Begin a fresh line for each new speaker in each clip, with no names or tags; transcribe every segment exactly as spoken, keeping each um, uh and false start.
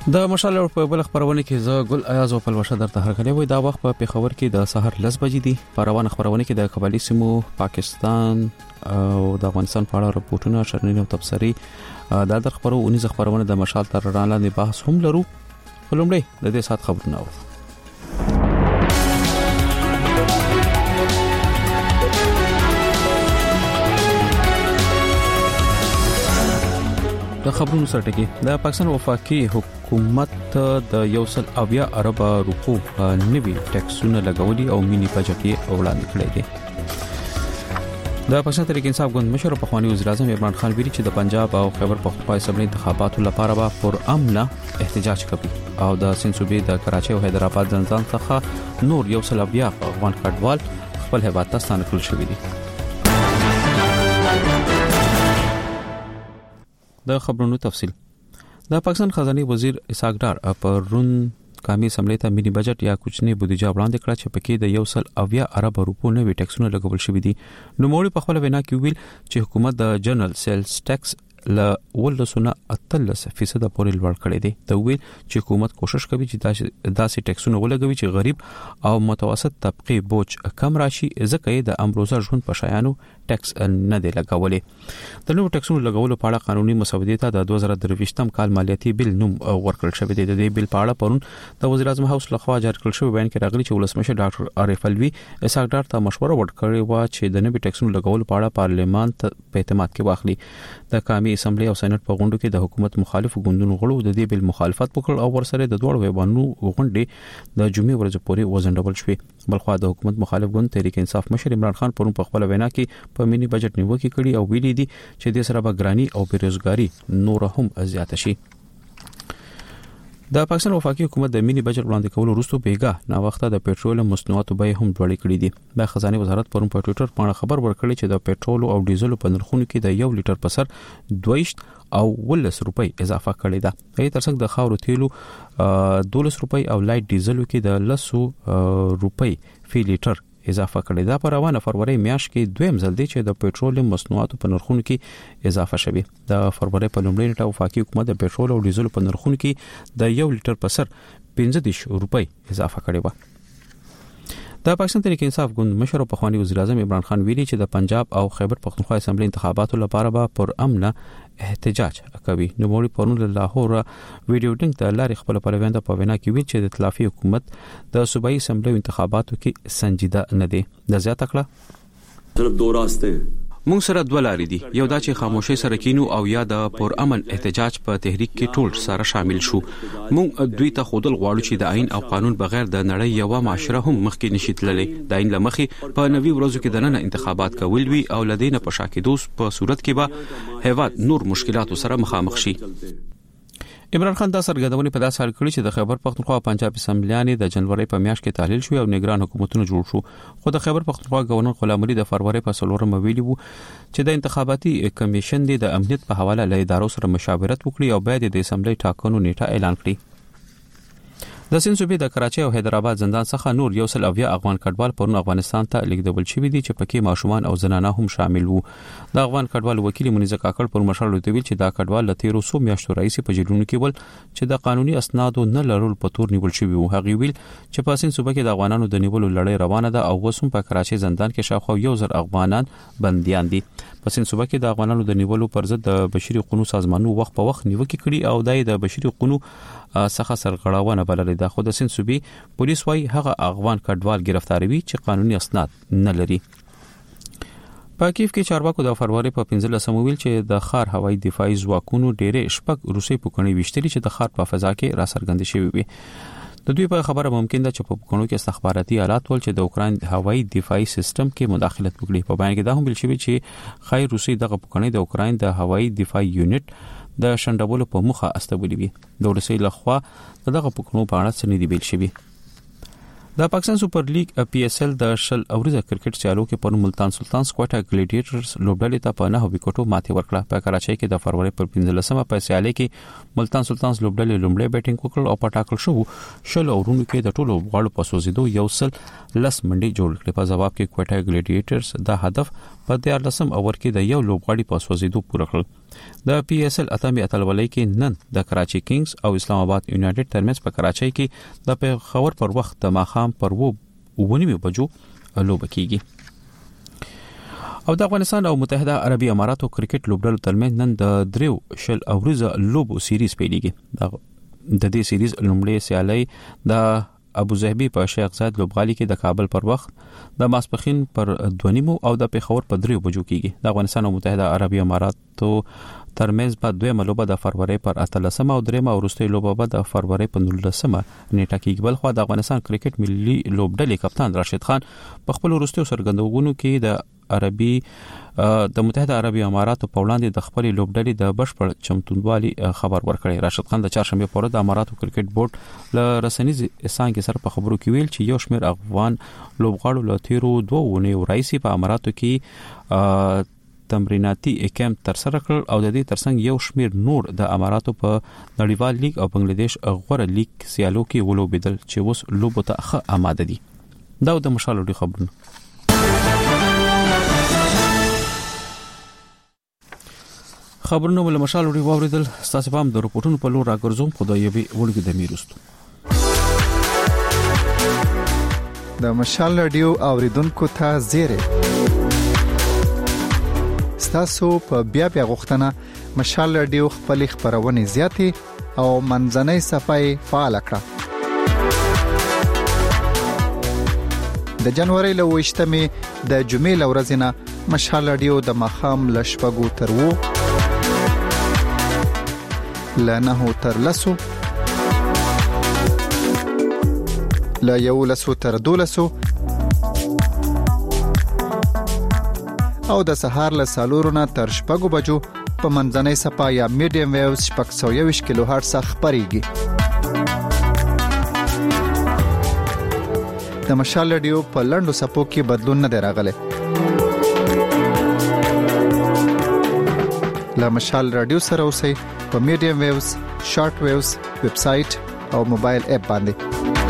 د مشال په بل خبرونه کې زه ګل ایاز او پلوشه درته هرکلی وای دا وخت په پیښور کې د سحر لس بجې دي. په روان خبرونه کې د قبایلی سیمو پاکستان او د افغانستان په اړه راپورټونه شرنین او تبصری دا در خبرو اونیز خبرونه د مشال تر ران لاندې بحث هم لرو. ولومړی د دې سات خبرونه اورو. د خبرونو سرټکی د پاکستان وفاقي حکومت د یو سل اویا ارب روپو نوي ټیکسونه لګولي او مینی بجټ یې وړاندې کړی دی. د پاکستان تحریک انصاف ګوند مشر په خواني وزیر اعظم عمران خان ویلي چې د پنجاب او خیبر پختونخوا اسمبلی انتخاباتو لپاره به پر امن احتجاج کوي او د سنسوبې د کراچۍ او حیدرآباد زندان څخه نور یو سل اویا افغان کډوال خپل هیواد ته ستانه کړل شوي دي. د خبرونو تفصیل د پاکستان خزانه وزیر اسحاق ډار په رون قومي اسمبلی ته ملي بجټ یا کوچنی بودیجه وړاندې کړه چې پکې د یو سل اویا ارب روپو نوي ټیکسونه لګول شوي دي. نو موري په خپل وینا کې ویل چې حکومت د جنرال سیلز ټیکس ل ولسونه اتلس فیصد پورې لوړ کړی دی. ته ویل چې حکومت کوشش کوي چې داسې ټیکسونه ولګوي چې غریب او متوسط طبقه بوج کم راشي ځکه د امروزه ژوند په شایانو ټیکس نه دی لګولې. د نوو ټیکسونو لګولو په اړه قانوني مسودې ته د دوه زره درویشتم کال مالیاتي بل نوم ورکړل شوی دی. د دې بل په اړه پرون د وزیر اعظم هاوس لخوا جاری کړل شوی بیان کې راغلی چې ولسمشر ډاکټر عارف الوی اسحاق ډار ته مشوره ورکړې و چې د نوي ټیکسونو لګولو په اړه پارلیمان ته په اعتماد کې واخلي. د قومي اسمبلی او سېنات په غونډو کې د حکومت مخالف ګوندونو غړو د دې بل مخالفت وکړ او ورسره د دوړ ویبانو غونډې د جمعې ورځ پورې وزنډول شوې. بلخو د حکومت مخالف ګوند تحریک انصاف مشر عمران خان پرون په خپل وینا کې په مینی بجټ نیوکه کړې او ویلي دي چې د سره به ګرانی او بیروزګاری نور هم زیات شي. د پاکستان وفاقي حکومت د مینی بجټ وړاندې کولو وروسته بیګا نا وخته د پېټرول مصنوعاتو بیې هم لوړې کړې دي. د خزانه وزارت پرون په ټوئیټر باندې خبر ورکړی چې د پېټرول او ډیزل په نرخونو کې د یو لیټر په سر دویشت او ولس روپۍ اضافه کړې ده. په ترڅ د خاورو تیلو دولس روپۍ او لایټ ډیزل کې د لسو روپۍ فی لیټر اضافه کړې ده. په روانه فروری میاشت کې دویم ځل دی چې د پېټرول مصنوعاتو په نرخونو کې اضافه شوه. د فروری په لومړۍ نیټه وفاقي حکومت د پېټرول او ډیزل په نرخونو کې د یو لیټر په سر پنځه دېرش روپۍ اضافه کړې و. د پاکستان تحریک انصاف ګوند مشر په خواني وزیر اعظم عمران خان ویلي چې د پنجاب او خیبر پختونخوا اسمبلی انتخاباتو لپاره به پر امن احتجاج کوي. نو موري پرون له لاهور ویډیو ټینګ ته لاري خپل پروینده په وینا کې ویل چې د ائتلافي حکومت د صوبایي اسمبلی انتخاباتو کې سنجیده نه دي. د زیاته کړه
صرف دوه راسته
مونږ سره دوه لارې دي. یو دا چې خاموشي سره کینو او یا د پر امن احتجاج په تحریک کې ټول سره شامل شو. مونږ دوی ته خودل غواړو چې د آئین او قانون بغیر د نړۍ یو معاشره هم مخکې نشي تللی. د آئین لمخې په نوي ورځو کې د نن انتخابات کول وی او لدینه په شاکیدوس په صورت کې به هیواد نور مشکلاتو سره مخامخ شي. عمران خان دا سرګردونې په داسې حال کړی چې د خیبر پختونخوا او پنجاب اسمبلیانې د جنوري په میاشت کې تحلیل شو او نگران حکومتونه جوړ شو. خو د خیبر پختونخوا گورنر غلام علي د فروری په څلورم ویلي وو چې د انتخاباتي کمیشن د امنیت په حواله له ادارو سره مشاورت وکړي او باید د اسمبلی ټاکنو نیټه اعلان کړي. د سنسوبې د کراچۍ او حیدرآباد زندان څخه نور یو سل اویا افغان کډوال پرون افغانستان ته لیږدول شوي دي چې پکې ماشومان او زنانه هم شامل وو. د افغان کډوال وکیل منیزه کاکړ پر مشال ویل چې دا کډوال له تیرو سو میاشتو راځي په جیلونو کې ول چې د قانوني اسنادو نه لرل په تور نیول شوی وو. هغه ویل چې په سنسوبې کې د افغانانو د نیولو لړۍ روانه ده او وسوم په کراچۍ زندان کې شاوخوا یو زر افغانان بنديان دي. په سنسوبې کې د افغانانو د نیولو پر ضد د بشري حقوقو سازمانونو وخت په وخت نیوکه کړي او دای د بشري حقوقو څخه سرغړاونه بللې ده. خو د سنسوبې پولیس وايي هغه افغان کډوال گرفتاروي چې قانوني اسناد نه لري. په کیف کې چارواکو د فروری په پنځلسم ویل چې د خار هوایي دفاعي ځواکونو ډېرې شپږ روسي پوکڼې وشتري چې د خار په فضا کې را څرګند شوي وي. د دوی په خبره ممکن ده چې په پوکڼو کې استخباراتي آلات ول چې د اوکرين هوایي دفاعي سیستم کې مداخلت وکړي. په بیان کې دا هم ویل شوی چې خای روسي دغه پوکڼې د اوکرين د هوایي دفاعي یونټ د شندولو په مخه استولې وي. د روسي لخوا دغه پوکڼو په اړه څه نه دی ویل شوی. د پاکستان سپر لیګ پی اس ال د شل اوريزه کرکټ سیالو کې پر ملتان سلطان سکواټا ګلیډیټرز لوبډلې ته په نه وکټو ماتې ورکړه. په کراچۍ کې د فروری پر پنځلسمه په سیالي کې ملتان سلطان لوبډلې لومړی بیټینګ وکړ او په ټاکل شو شل اورونو کې د ټولو غواړو په سوزیدو یو سل لس منډي جوړ کړې. په جواب کې کوټا ګلیډیټرز د هدف په دیارلسم اور کې د یو لوبغاړي په سوزیدو پوره کړ. د پی ایس ال اتمی اتلولۍ کې نن د کراچي کینګز او اسلام آباد یونایټډ ترمنځ په کراچۍ کې د پیښور پر وخت د ماښام پر وو ونیمه بجو لوب کیږي. او د افغانستان او متحده عربي اماراتو کرکټ لوبډلو ترمنځ نن د دریو شل اوریزه لوبو سیریز پیلېږي. د دې سیریز لومړی سیالي د ابو ظبي په شیخ زاید لوبغالي کې د کابل پر وخت د ماسپخین پر دونیمو او د پیښور په دریو بجو کېږي. د افغانستان او متحده عربي اماراتو ترمنځ په دویمه لوبه د فروری پر اتلسمه او دریمه وروستۍ لوبه به د فروری په نولسمه نیټه کې. بل خو د افغانستان کرکټ ملي لوبډلې کپتان راشد خان په خپل وروستیو سرګندونو کې د عربي د متحده عربي اماراتو په وړاندې د خپل لوبډلې د بشپړ چمتونوالي خبر ورکړی. راشد خان د چهارشنبه په ورځ د اماراتو کرکټ بورډ له رسنیز څنګه سره په خبرو کې ویل چې یو شمېر افغان لوبغاړو له تیرو دوه ونیو راځي په اماراتو کې تمریناتي کیمپ تر سره کړ او د دې ترڅنګ یو شمېر نور د اماراتو په نړیوال لیگ او بنگلاديش غوړه لیگ سیالو کې ولوبېدل چې اوس لوبو ته ښه آماده دي. دا د مشالو خبرونه. خبرونه ول مشالو دی واوریدل. تاسو هم د رپورټونو په لور راګرځوم. خدای به ولګي د میروستو
د مشال رادیو اوریدونکو ته زیره تاسو په بیا بیا غوښتنه مشال رادیو خپل خبرونه زیاتې او منځنۍ صفحه فعال کړه. د جنوري له وشتمې د جمعې لورځنه مشال رادیو د مخام لشپګو تر وو لنه تر لسو لا یو لسو تر دولسو او د سهار له سالورونه تر شپږو بجو په منځنۍ صفحه یا میډیم ویوز شپږ سوه یوویشت کیلو هرتز خبريږي. د مشال رادیو په لنډو صفحو کې بدلون نه دی راغلی. له مشال رادیو سره اوسئ په میډیم ویوز، شارټ ویوز، ویب سټ او موبایل اپ باندې.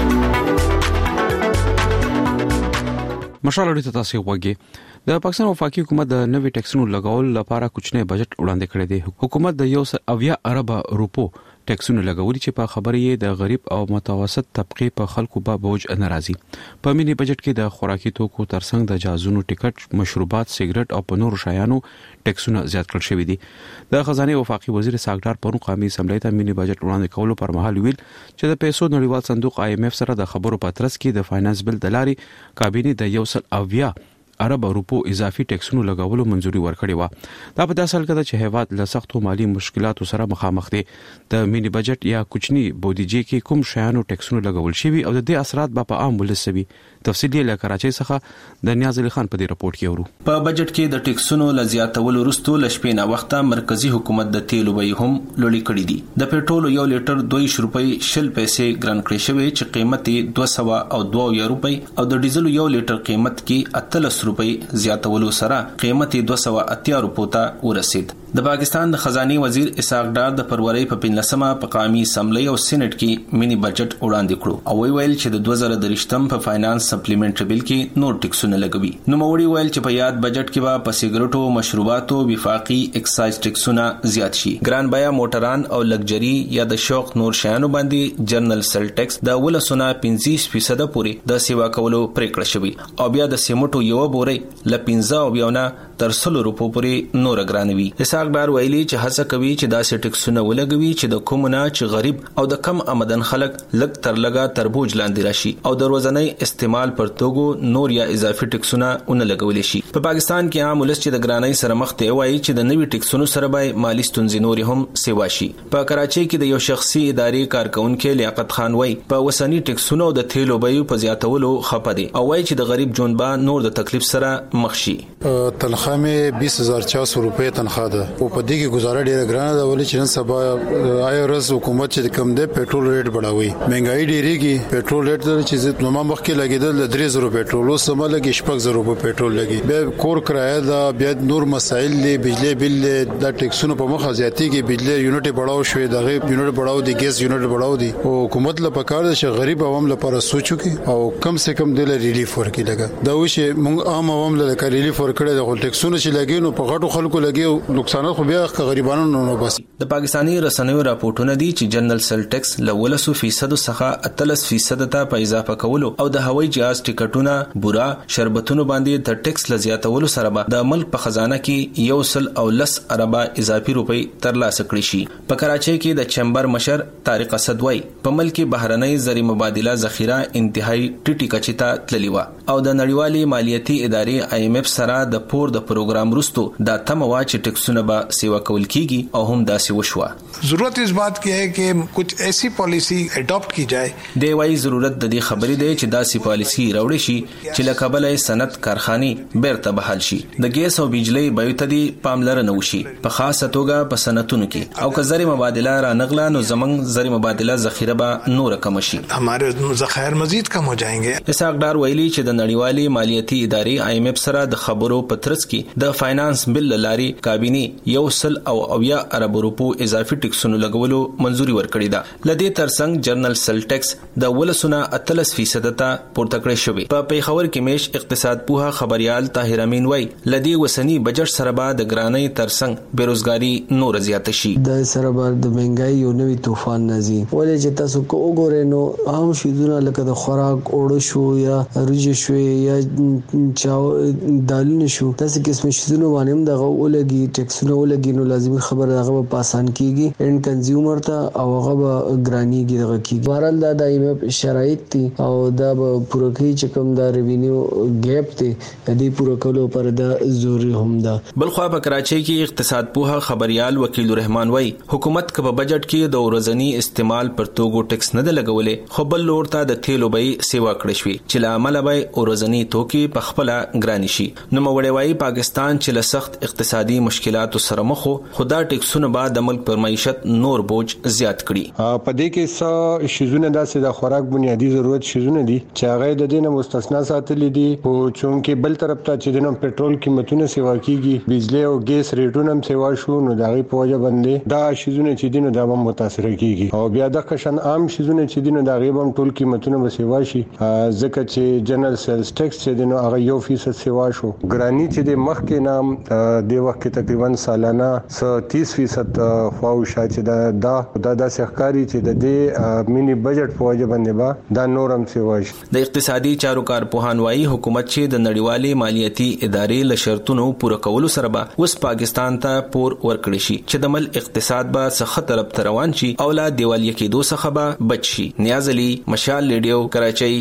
مشال رادیو تاسو وګورئ. د پاکستان وفاقي حکومت د نوي ټیکسونو لګول لپاره کوچنی بجټ وړاندې کړی دی. حکومت د یو سل اویا ارب روپو ټیکسونه لګولي چې په خبرې یې د غریب او متوسط طبقه په خلکو به بوج ناراضي. په مینی بجټ کې د خوراکي توکو ترڅنګ د جازونو ټیکټ، مشروبات، سیګریټ او په نورو شیانو ټیکسونه زیات کړل شوی دي. د خزانه وفاقي وزیر ساګدار پرون قومي اسمبلی ته مینی بجټ وړاندې کولو پر مهال ویل چې د پیسو نړیوال صندوق آی ایم ایف سره د خبرو په ترڅ کې د فاینانس بل د لاري کابینه د یو سل اویا ارب روپو اضافي ټیکسونو لګولو منځوري ورکړې و. دا په داسې حال کې ده چې هیواد له سختو مالی مشکلاتو سره مخامخ دی. د مینی بجټ یا کوچنی بودیجې کې کوم شیانو ټیکسونو لګول شوی او د دې اثرات به په عام ولس سوي. تفصیلی له کراچۍ څخه د نیاز علي خان په دې رپورت کې ورو.
په بجټ کې د ټیکسونو لزیاتولو وروسته لشپې نه وخته مرکزی حکومت د تیلو بیې هم لوړې کړې دي. د پېټرول یو لیټر دوه روپۍ شل پیسې ګران کړی شوی چې قیمت یې دوه سوه او دوه روپۍ او د ډیزل یو لیټر قیمت کې اتلس روپۍ زیاتولو سره قیمت یې دوه سوه اتیا روپو ته ورسید. د پاکستان د خزانه وزیر اسحاق ډار د فروری په پنځلسمه په قومي اسمبلی او سېنات کې مینی بجټ وړاندې کړو او وی ویل چې د دوه زره درشتم په فاینانس سپلیمنټری بل کې نور ټیکسونه لګوي. نو موري ویل چې په یاد بجټ کې به په سیګریټو، مشروباتو، وفاقي اکسایز ټیکسونه زیات شي. ګران بیا موټران او لګجري یا د شوق نور شیانو باندې جرنل سل ټیکس د ولسونه پنځه فیصد پورې د سیوا کولو پریکړه شوی او بیا د سیمټو یو بوري ل پنځه او بیاونه تر سلو روپو پورې نور ګرانوي. اسحاق ډار ویلي چې هڅه کوي چې داسې ټیکسونه ولګوي چې د کومونه چې غریب او د کم آمدن خلک لګ تر لګا تربوج لاندې راشي او د ورځنی استعمال پر توګو نور یا اضافي ټیکسونه اون لګول شي. په پاکستان کې عام ولس چې د ګرانۍ سره مخ ته وایي چې د نوي ټیکسونو سره به مالی ستونزې نور هم سیوا شي. په کراچۍ کې د یو شخصي ادارې کارکونکو لیاقت خان وایي په وسنی ټیکسونو د تیلو بیو په زیاتولو خپه دي او وایي چې د غریب جون با نور د تکلیف سره مخ شي.
تنخواه مې بیس هزار چار سو روپۍ تنخواه ده او په دې کې گزاره ډیره ګرانه ده ولې چې نن سبا آیرس حکومت چې کم ده پېټرول ریټ بڑاوي، مهنګای ډیریږي. پېټرول ریټ چې نو ما مخکې لګیدل د درې زره پېټرول اوس سم لګي شپږ زره په پېټرول لګي. به بیا کور کرایه دا بیا نور مسائل دی بجلی بل د ټیکسونو په مخه زیاتیږي بجلی یونټ بڑاو شوی دغه یونټ بڑاو دی ګیس یونټ بڑاو دی او حکومت له پکار ده چې غریب عوام لپاره سوچو کې او کم سے کم د ریلیف ورکړي لګا دا وشه موږ عام عوام له ریلیف ورکړي د ټیکسونو چې لګي نو په غټو خلکو لګي نقصانات خو بیا غریبانو نه بس.
د پاکستاني رسنیو راپورټونه دي چې جنرال سیل ټیکس لولسو فیصد څخه اتلس فیصد ته په اضافه کولو او د هوایي جهاز ټیکټونه بورا شربتونو باندې د ټیکس لزیاتولو سره به د ملک په خزانه کې یو سل او لس اربه اضافي روپی ترلاسه کړي شي. په کراچۍ کې د چمبر مشر طارق اسد وای په ملک کې بهرنۍ زری مبادله ذخیره انتهایی ټیټی کچې ته تللی و او د نړیوالي مالیاتي ادارې آی ایم ایف سره د پور د پروګرام رستو دا تموا چې ټیکسونه به سیوا کول کیږي او هم داسې وشوه.
ضرورت اس بات کی ہے کہ کچھ ایسی پالیسی اڈاپٹ کی جائے.
دی وايي ضرورت د دې خبرې دی چې داسې پالیسی راوړي شي چې له کبله صنعت کارخانه بیرته بحال شي د ګیس او بجلی بیو ته دی پاملرنه وشي په خاصه توګه په صنعتونو کې او که زری مبادله را نغلا نو زمنګ زری مبادله ذخیره به نور کم شي
ہمارے ذخائر مزید کم ہو جائیں گے.
اسحاق ډار ویلي چې د نړیوالي مالیاتي ادارې آی ایم ایف سره د خبرو پترس کې د فاینانس بل لاري کابینه یو سل او اویا ارب روپو اضافي ټیکسونو لګولو منزوري ورکړې ده. لدې ترڅنګ جنرال سیل ټیکس د ولسونه اتلس فیصد ته پورته کړی شوی. په پیښور کې میش اقتصاد پوها خبريال طاهر امین وای لدې وسنی بجټ سره به د ګرانۍ ترڅنګ بیروزګاری نور زیات شي.
د سره به د مهنګای یو نوې طوفان نازي ولې چې تاسو کو وګورئ نو عام شیدونه لکه د خوراک اوړه شو یا رج شو یا چاو دالونه شو تاسو قسم شیدونه باندې هم دغه ولګي ټیکسونه ولګي نو لازمي خبره دغه په آسان کیږي اند کنزیومر ته او هغه به ګرانیږي دغه کیږي. بهرحال دا دایمه شرایط دي او دا به پوره کوي چې کوم دا ریوینیو ګیپ دی د دې پوره کولو پر د ضروري هم ده.
بلخوا په کراچۍ کې اقتصاد پوها خبريال وکیل الرحمن وای حکومت کبه بجټ کې د ورځنی استعمال پر توګو ټیکس نه لګولې خو بل لور ته د تیلو به سیوا کړی شوی چې لامل به ورځنی توکي په خپل ګرانی شي. نو موړی وای پاکستان چې له سخت اقتصادي مشکلاتو سره مخ خو دا ټیکسونه بعد د ملک پر معیشت نور بوج زیات کړي.
په دې کې څه شیزونه داسې د خوراک بنیادی ضرورت شیزونه دي چې هغه د دې نه مستثنا ساتل دي او چونکې بل طرف ته چې د پټرول قیمتونه سیوا کیږي بجلی او ګیس ریټونه هم سیوا شو نو دا غي په وجه باندې دا شیزونه چې دینه دا هم متاثر کیږي او بیا د قشن عام شیزونه چې دینه دا غي هم ټول قیمتونه به سیوا شي ځکه چې جنرال سیلز ټیکس چې دینه هغه یو فیصد سیوا شو ګرانی چې د مخ کې نام د وخت کې تقریبا سالانه تیس فیصد خواوشا چې دا دا د سحکاري چې د دې مینی بجټ په وجه باندې با دا نورم سیواش.
د اقتصادي چارو کارپوهان وايي حکومت چې د نړیوالي مالیاتي ادارې له شرطونو پوره کولو سره به اوس پاکستان ته پور ورکړي شي چې د مل اقتصاد به څه طرف روان شي او لا دیوالیه کې دوه څخه به بچ شي. نیاز علي مشال ریډیو کراچۍ.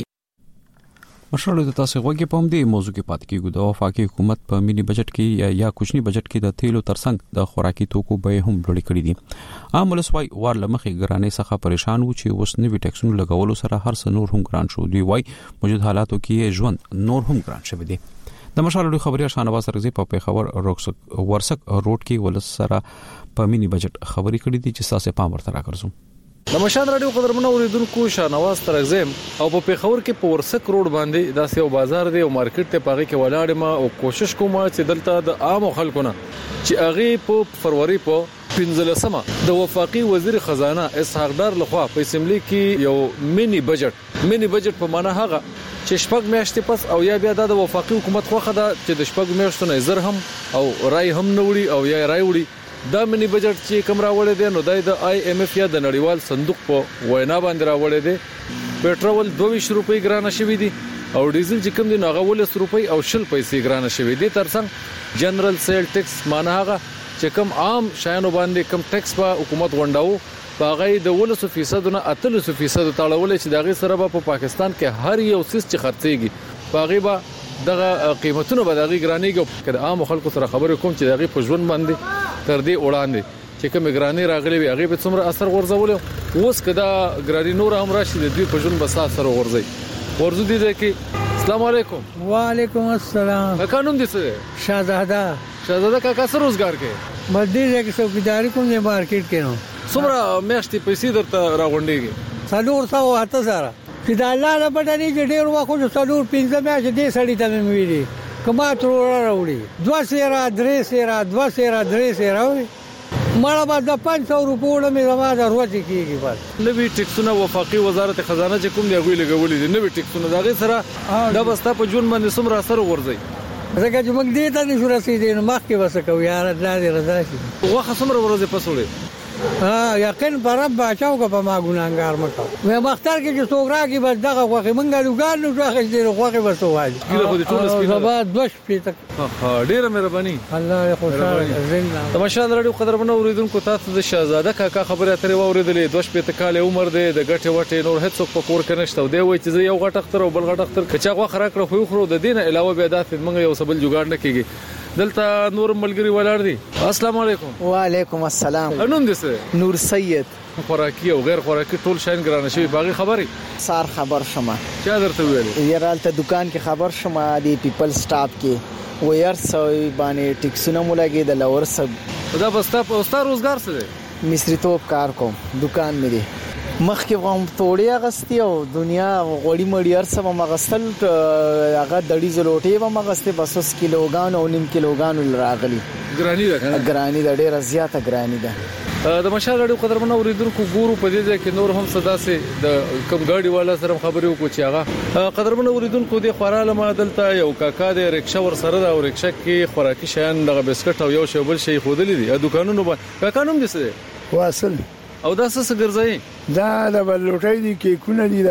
مشرلو د تاسو غوږی په همدې موضوع کې پات کېږو. د وفاقي حکومت په ملي بجټ کې یا, یا کوچني بجټ کې د تیلو ترڅنګ د خوراکي توکو به هم لوړ کړي دي. عام ولسوای وار لمخې ګرانۍ څخه پریشان وو چې اوس نوي ټیکسونو لګولو سره هر څه نور هم ګران شو. دی وای موجود حالاتو کې ژوند نور هم ګران شوی دی. د مشالو خبري شانواز رغزي په پیښور روکسک ورسک روډ کې ولس سره په ملي بجټ خبري کړې دي چې تاسو پام ورته راکړئ.
د مشان رادیو قدرمنو اوریدونکو شانواز ترغزم او په پیښور کې په ورسک روډ باندې داسې یو بازار دی او مارکیټ ته پاغي کې ولاړ ما او کوشش کوم چې دلته د عام خلکو نه چې هغه په فروری په پنځلسمه د وفاقي وزیر خزانه اسحاق ډار لخوا په اسمبلی کې یو مینی بجټ مینی بجټ په معنا هغه چې شپږ میاشتې پس او یا بیا د وفاقي حکومت خوخه ده چې د شپږ میاشتو نه زر هم او رای هم نوړي او یا رای وړي. دا مینی بجټ چې کوم راوړی دی نو د آی ایم ایف یا د نړیوال صندوق په وینا باندې راوړی دی. پټرول دوه روپۍ ګرانه شوی دی او ډیزل چې کوم دی نو هغه ولس روپۍ او شل پیسې ګرانه شوی دی. ترڅنګ جنرال سیل ټیکس معنا هغه چې کوم عام شایانو باندې کوم ټیکس په حکومت غونډاو باغی د ولس فیصد نه اتلس فیصد تاړول چې دغه سره په پاکستان کې هر یو سیس چې خرڅيږي باغی با دغه قیمتونه به دغه ګرانیږي. کله عام خلکو سره خبرې کوم چې دغه په ژوند باندې تر دې وړاندې چې کوم ګرانی راغلي وي هغه به څومره اثر ورزول اوس کدا ګرانی نور هم راشي د دوی په ژوند بس اثر ورزي ورزو دي چې السلام علیکم.
وعلیکم السلام.
قانون دي څه
شهزاده
شهزاده کا څه روزګار کې
مدې کې څوکیداری کوم نه مارکیټ کې نو
څومره میاشتې پیسې درته راغونډيږي
څلور سو اته زره چې د الله نه پټني چې ډېر وخت څلور پنځه میاشتې دې سړی ته مې ویلي کما تر راوړي دوه سیرا درې سیرا دوه سیرا درې سیرا وي مړه به د پنځه سوه روپیو له زما د ورځې کېږي بس
نوي ټیکسونه وفاقي وزارت خزانه چې کوم دی هغوی لګولي دي نوي ټیکسونه د هغې سره دا به ستا په ژوند باندې څومره اثر وغورځوي
ځکه چې موږ دې ته نشو رسېدی نو مخکې به څه کوو یاره دا دې رضا شي
غوښه څومره ورځې پس وړې
ها یقین پر رب بچاو که په ما ګناهګار مکو مې مختار کې چې څوک راکې بس دغه غوښې موږ لوګان نو راخې دې غوښې به څه وایي
کله خو دې ټول سپینه
زبا دوه شپې تک
ها ډیره مهرباني
الله خوشاله زنده
تماشا لري قدرمنو اوریدونکو تاسو د شاهزاده کاکا خبره اترې واوریدلې دوه شپې کال عمر دی د ګټه وټه نور هیڅ په کور کې نشته دی وای چې یو غټ اختر او بل غټ اختر کچا غوښه راکړه خو خو د دینه علاوه به داسې موږ یو سبل جوړ نه کیږي دلته نور ملګری ولاړ دي السلام علیکم
وعلیکم السلام
انوم دې څه
نور سید
خوراکي او غیر خوراکي ټول شاین ګرانه شوی باغی خبري
سار خبر شمه
چا درته ویل
یارالته دکان کې خبر شمه دی پیپل سٹاپ کې وير سوي باندې ټیکسونه مولګي د لور سب
دا بستا په اوستا روزګار څه دی
مستری توپ کار کوم دکان مې دی مخکې غوم توړیا غستی او دنیا غوړی مړی ارسه ما غستل هغه دړی زلوټي و ما غسته بسوس کیلوګان او نیم کیلوګان راغلی
ګرانی ده
ګرانی ده ډیره زیاته ګرانی ده
د مشال اړو قدرمنو اوریدونکو ګورو په دې ځای کې نور هم صدا سي د کم ګاډي والا سره خبرې وکړو چې هغه قدرمنو اوریدونکو د خوراله مادلته یو کاکا د رکشا ور سره د رکشا کې خوراکي شیان د بسکټ او یو شوبل شي خودلې دي دکانونو باندې کاکا نوم دي څه
واصل
او دا څه ګرځي
دا د بلوټۍ دي کیکونه دي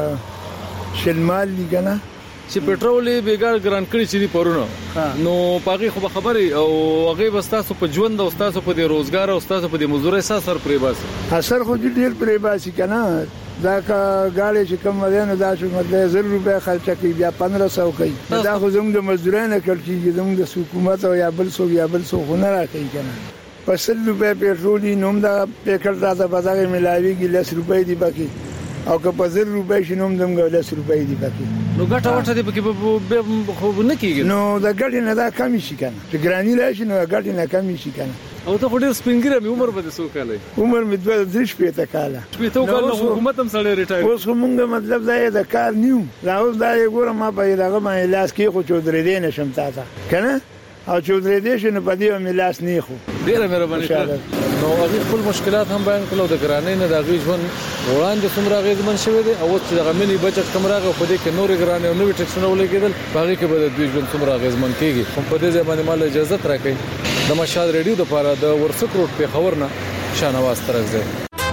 دا شلمال دي کنه
چې پېټرول بیګار ګران کړی چې دی پرونه نو پاغي خو خبري او هغه وستاسو په ژوند او تاسو په دې روزګار او تاسو په دې مزدوري اثر پرې باس
اثر خو دې ډیر پرې باسي کنه دا کا غاړي چې کوم ودانه دا چې مطلب زر روپیا خرچ کوي بیا پندرہ سو کوي دا خو زموږ د مزدورانو کړکیږي زموږ د حکومت او یا بل څو یا بل څو نه راکړي کنه پسل روپے پیټرولي نوم دا پیکر دا د بازار ملاويږي لس روپے دی باقي او که په زر روپے شنوم دمګه لس روپے دی باقي
نو ګټه وټه دی پکې خو نه کیږي
نو دا ګټه نه دا کمی شي کنه چې ګرانی راشي نو ګټه نه کمی شي کنه
او ته ډېر سپینګره مې عمر به څو کال
عمر مې دوه درې شپې ته کال
شپې ته کال حکومت هم سره ریټایر
اوس موږ مطلب دا د کار نیو راوځ دا یو ګوره ما په دغه باندې لاس کې خو چودرې دې نشم تاسو کنه او چودرې دې شنو په دې باندې لاس نه خو
ډیره مهرباني نو هغه خپل مشکلات هم بیان کړو د ګرانۍ نه د غیژون وړاندې څومره غیزمن شوی دی او چې د غمنی بچت کم راغی په دې کې نور ګرانۍ او نوې ټیکسونه ولګیدل باغې کې به د دوی ژوند څومره غیزمن کیږي هم په دې ځای باندې مال اجازه راکړي د مشال ریډیو د لپاره د ورسک روډ په خبر نه شانواز ترغزه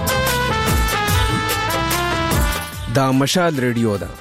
دا مشال ریډیو دا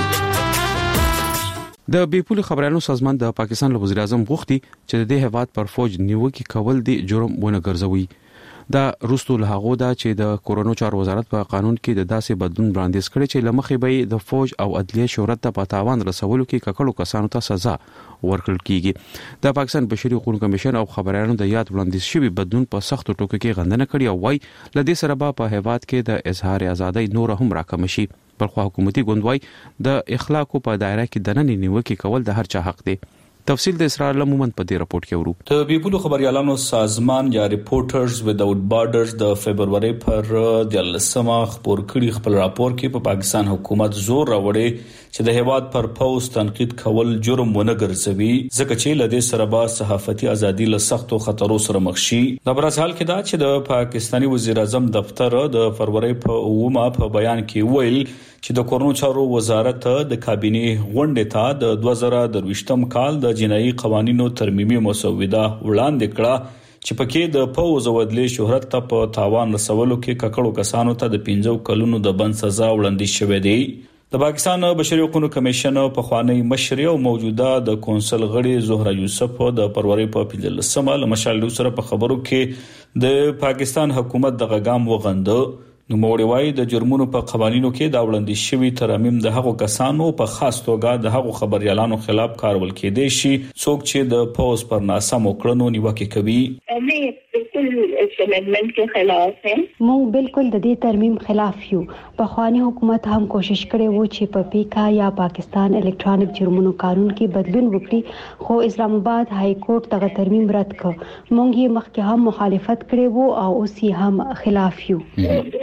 د بیپول خبرانو سازمان د پاکستان له وزیر اعظم غوښتي چې د دې هواد پر فوج نیوکه کول دي جرم ونه ګرځوي دا روستو له هغه دا چې د کورونو چار وزارت په قانون کې د داسې بدلون وړاندیز کړی چې لمخې به د فوج او عدلیه شهرت ته په تاوان رسولو کې ککړو کسانو ته سزا ورکړل کیږي د پاکستان بشري حقوقو کمیشن او خبرانو د یاد وړاندیز شوی بدلون په سختو ټکو کې غندنه کړې او وايي لدې سره به په هواد کې د اظهار ازادۍ نور هم راکم شي بلخو حکومتي ګوندوای د اخلاقو په دایره کې د نن نیوکه کول د هر چا حق دی تفصیل د اسرائیل مومن په دې راپورټ کې ورو
د بیپولو خبريالانو سازمان یا ریپورټرز وداوت بارډرز د فبرवरी پر د لسمه خبر کړي خپل راپور کې په پا پاکستان حکومت زور راوړي چې د هواد پر پوز تنقید کول جرم ونه ګرځوي ځکه چې لدې سره با صحافتي ازادي له سختو خطرونو سره مخ شي د برازیل کې دا چې د پاکستاني وزیر اعظم دفتر د فروری په اومه په بیان کې ویل چې د کورونو چارو وزارت د کابینه غونډې ته د دوه زره درویشتم کال د جنایي قوانینو ترمیمي مسوده وړاندې کړه چې پکې د پوز او عدلیه شهرت ته په تاوان رسولو کې ککړو کسانو ته د پنځو کلونو د بند سزا وړاندې شوې ده د پاکستان بشري حقوقو کمیشن په خوانی مشر او موجوده د کونسل غړي زهرا یوسف د فروری په پنځلسمه لمشال سره په خبرو کې د پاکستان حکومت د غږام وغندو نو موړوي د جرمونو په قوانینو کې دا وړاندې شوی ترمیم د هغو کسانو په خاص توګه د هغو خبريالانو خلاف کارول کېدي شي څوک چې د پوز پر ناسم وکړنو نیوکه کوي
اس امندمنٹ کے خلاف ہیں
مونږ بالکل د دې ترمیم خلاف یو په خواني حکومت هم کوشش کړي وو چې په پیکا یا پاکستان الکترونیک جرمونو قانون کې بدلون وکړي خو اسلام آباد های کورټ دغه ترمیم رد کړ مونږ یې مخکې هم مخالفت کړي وو او اوس یې هم خلاف یو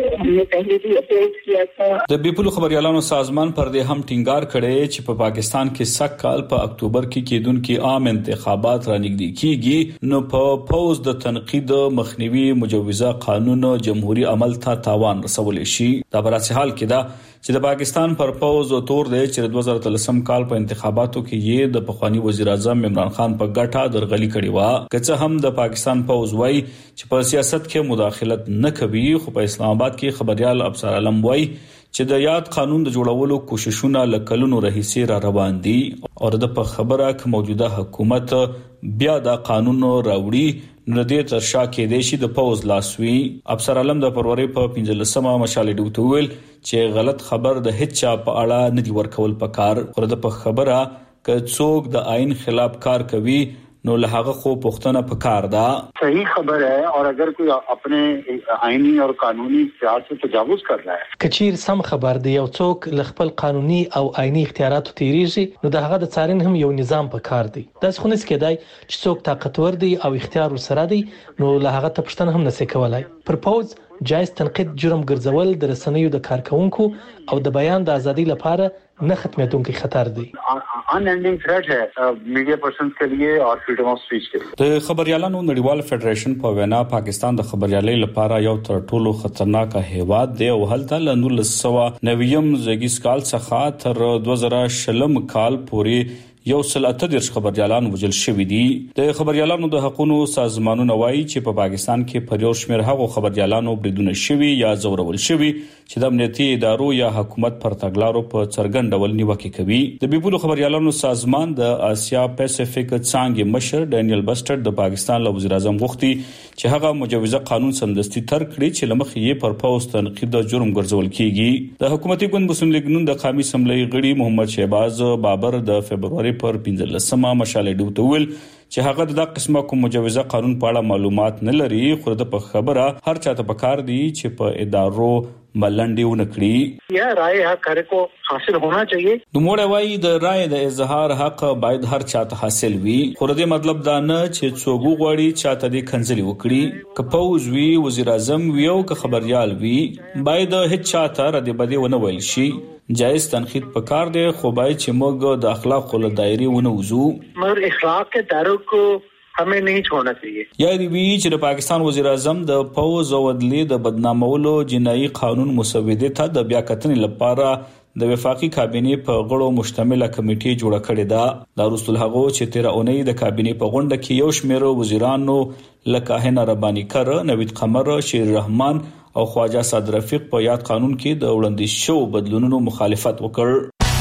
हमने पहले भी अपोज किया था।
د بیپولو خبريالانو سازمان پر دې هم ټینګار کړي چې په پاکستان کې سږ کال په اکتوبر کې کېدونکو عام انتخابات رانږدې کیږي، نو په پوز د تنقید مخنیوي مجوزه قانون جمهوریت عمل ته تاوان رسول شي. دا براسي حال کې دا چې د پاکستان پر پوز او تور دی چې د دوه زره اتلسم کال په انتخاباتو کې یې د پخوانی وزیر اعظم عمران خان په ګټه درغلي کړې و. که څه هم د پاکستان پوز وایي چې په سیاست کې مداخلت نه کوي، خو په اسلام آباد کې خبريال ابصار علم وایي چې د یاد قانون د جوړولو کوششونه لکلونو رئیسې را روان دي او د په خبره ک موجوده حکومت بیا د قانون راوړي نو د تر شا کې د شي د پوز لاسوي. ابصر علم د پروري په پنځلسمه مشالې ډوټ ویل چې غلط خبر د هیڅ چا په اړه نه دی ورکول پکار، او د په خبره ک څوک د آئین خلاف کار کوي نو له هغه خو پښتنه پکار دا
صحیح خبر ہے. اور اگر کوئی اپنے آئینی اور قانونی اختیار سے تجاوز کر رہا ہے،
کچیر سم خبر دی یو څوک ل خپل قانوني او آئینی اختیاراتو تیریږي نو د هغه د څارن هم یو نظام پکار دی. داس خو نس کېدای چې څوک طاقتور دی او اختیار سره دی نو له هغه ته پښتنه هم نسې کولای. پرپوز جایز تنقید جرم ګرځول د رسنیو د کارکونکو او د بیان د ازادي لپاره نه ختمېدونکي خطر دی.
ان اینڈنگ تھریٹ ہے میڈیا پرسنز کے لیے اور فریڈم اف سپیچ کے لیے.
د خبريالانو نړیوال فدریشن په وینا پاکستان د خبريالۍ لپاره یو تر ټولو خطرناک هیواد دی او هلته ل نولس سوه نویم زګیس کال څخه تر دوه زره شلم کال پورې یو سل اته دیرش خبريالان وجل شوی دي. د خبريالانو د حقوقو سازمانونو وایي چې په پاکستان کې پر یو شمېر هغو خبريالانو بریدونه شوی یا زورول شوی چې د امنیتي ادارو یا حکومت پر تګلارو په څرګند ډول نیوکه کوي. د بیپولو خبريالانو سازمان د آسیا پیسفیک څانګې مشر ډانیل بسټر د پاکستان له وزیر اعظم غوښتي چې هغه مجوزه قانون سمدستي تر کړي چې لمخ یې پر پوز تنقید جرم ګرځول کیږي. د حکومتي ګوند مسلم لیگ نون د قومي اسمبلی غړي محمد شهباز بابر د فبرवरी پر پنځلسمه مشالې ډوټ ویل چې هغه د قسمه کوم مجوزه قانون په اړه معلومات نه لري، خو د په خبره هر چاته پکار دی چې په ادارو ملنډي ونکړي.
یا رائے حق هر کو حاصل ہونا چاہیے.
نو موږ وایي د رائے د اظهار حق باید هر چاته حاصل وي، خو د مطلب دا نه چې څوک غواړي چاته د کنځلي وکړي. که پوز وی، وزیر اعظم وی او که خبريال وی، باید هیڅ چاته ردی بدی ونه ویل شي. جائز تنقید پکار دی، خو باید چې موږ د اخلاق له دایره ونه وځو،
مگر اخلاق کے دائروں کو ہمیں نہیں چھوڑنا چاہیے.
یا دی وی چې د پاکستان وزیر اعظم د پوز او عدلیې د بدنامولو جنایي قانون مسوده ته د بیا کتنې لپاره د وفاقي کابینې په غړو مشتمله کمیټه جوړه کړې ده. دا رسول هغه چې تیر اونۍ د کابینې په غونډه کې یو شمېر وزیرانو لکه هنا ربانی کر، نوید قمر، شیر رحمان او خواجه صاد رفیق په یاد قانون کې د وړاندې شو بدلونونو مخالفت وکړ.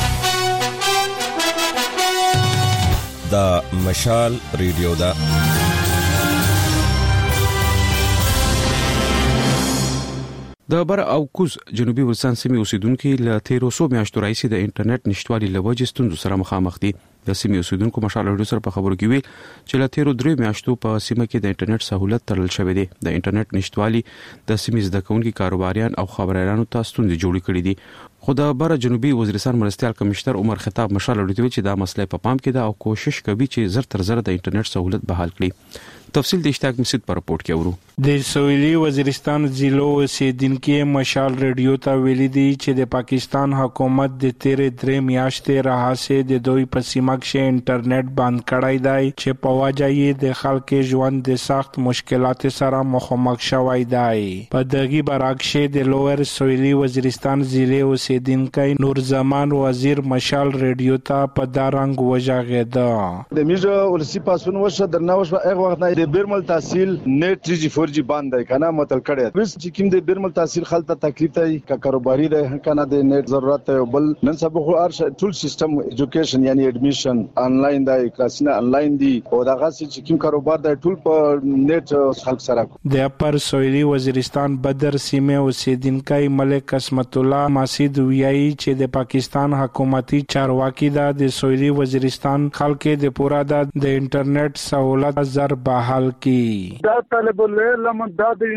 دا مشال ریډیو دا
د بر او کوز جنوبي ولسان سیمې اوسیدونکو له تیرو څو میاشتو راځي د انټرنیټ نشټوالي لوجې ستونزو سره مخامخ دي. د سیمې اوسیدونکو مشال ریډیو سره په خبرو کې ویل چې له تیرو درې میاشتو په سیمه کې د انټرنیټ سہولت ترلل شوې دي. د انټرنیټ نشټوالي د سیمې زده کوونکو کاروباریان او خبريالانو ته ستونزې جوړې کړې دي. خو د بر جنوبي وزیرستان مرستيال کمشنر عمر خطاب مشال ریډیو چې دا مسله په پام کې ده او کوشش کوي چې زر تر زر د انټرنیټ سہولت بحال کړي. تفصیل د اشتاق مسجد پر رپورت کې ورو.
د سویلي وزیرستان ضلع اوسیدونکو مشال ریډیو ته ویلي دي چې د پاکستان حکومت د تیرې درې میاشتې راهسې د دوی په سیمه کې انټرنیټ بند کړی دی چې په وجه یې د خلکو ژوند د سخت مشکلات سره مخامخ شوی دی. په دغه برعکس د لوور سویلي وزیرستان ضلع اوسیدونکو نور زمان وزیر مشال ریډیو ته په دارنګ وژغېده.
د میجو ولسی پاسون وشه درنه وشه هغه وخت نه د بیرمل تحصیل نیټ تری جی فور جی باندې کنه متل کړي. بس چې کوم د بیرمل تحصیل خلته تکلیف دی کا کاروباري ده کنه د نیټ ضرورت دی. بل نن سبا خو ارش ټول سیستم ایجوکیشن یعنی اډمیشن انلاین دی، کلاسونه انلاین دي او دغه چې کوم کاروبار دی ټول په نیټ خلک سره.
د اپر سویلي وزیرستان بدر سیمه اوسیدونکو ملک اسمت الله مسعود ویایي چې د پاکستان حکومتي چارواکي د سویلي وزیرستان خلکو د پورا د انټرنیټ سہولت زر بحال کی.
دا طالب العلم دا د یونیورسيټي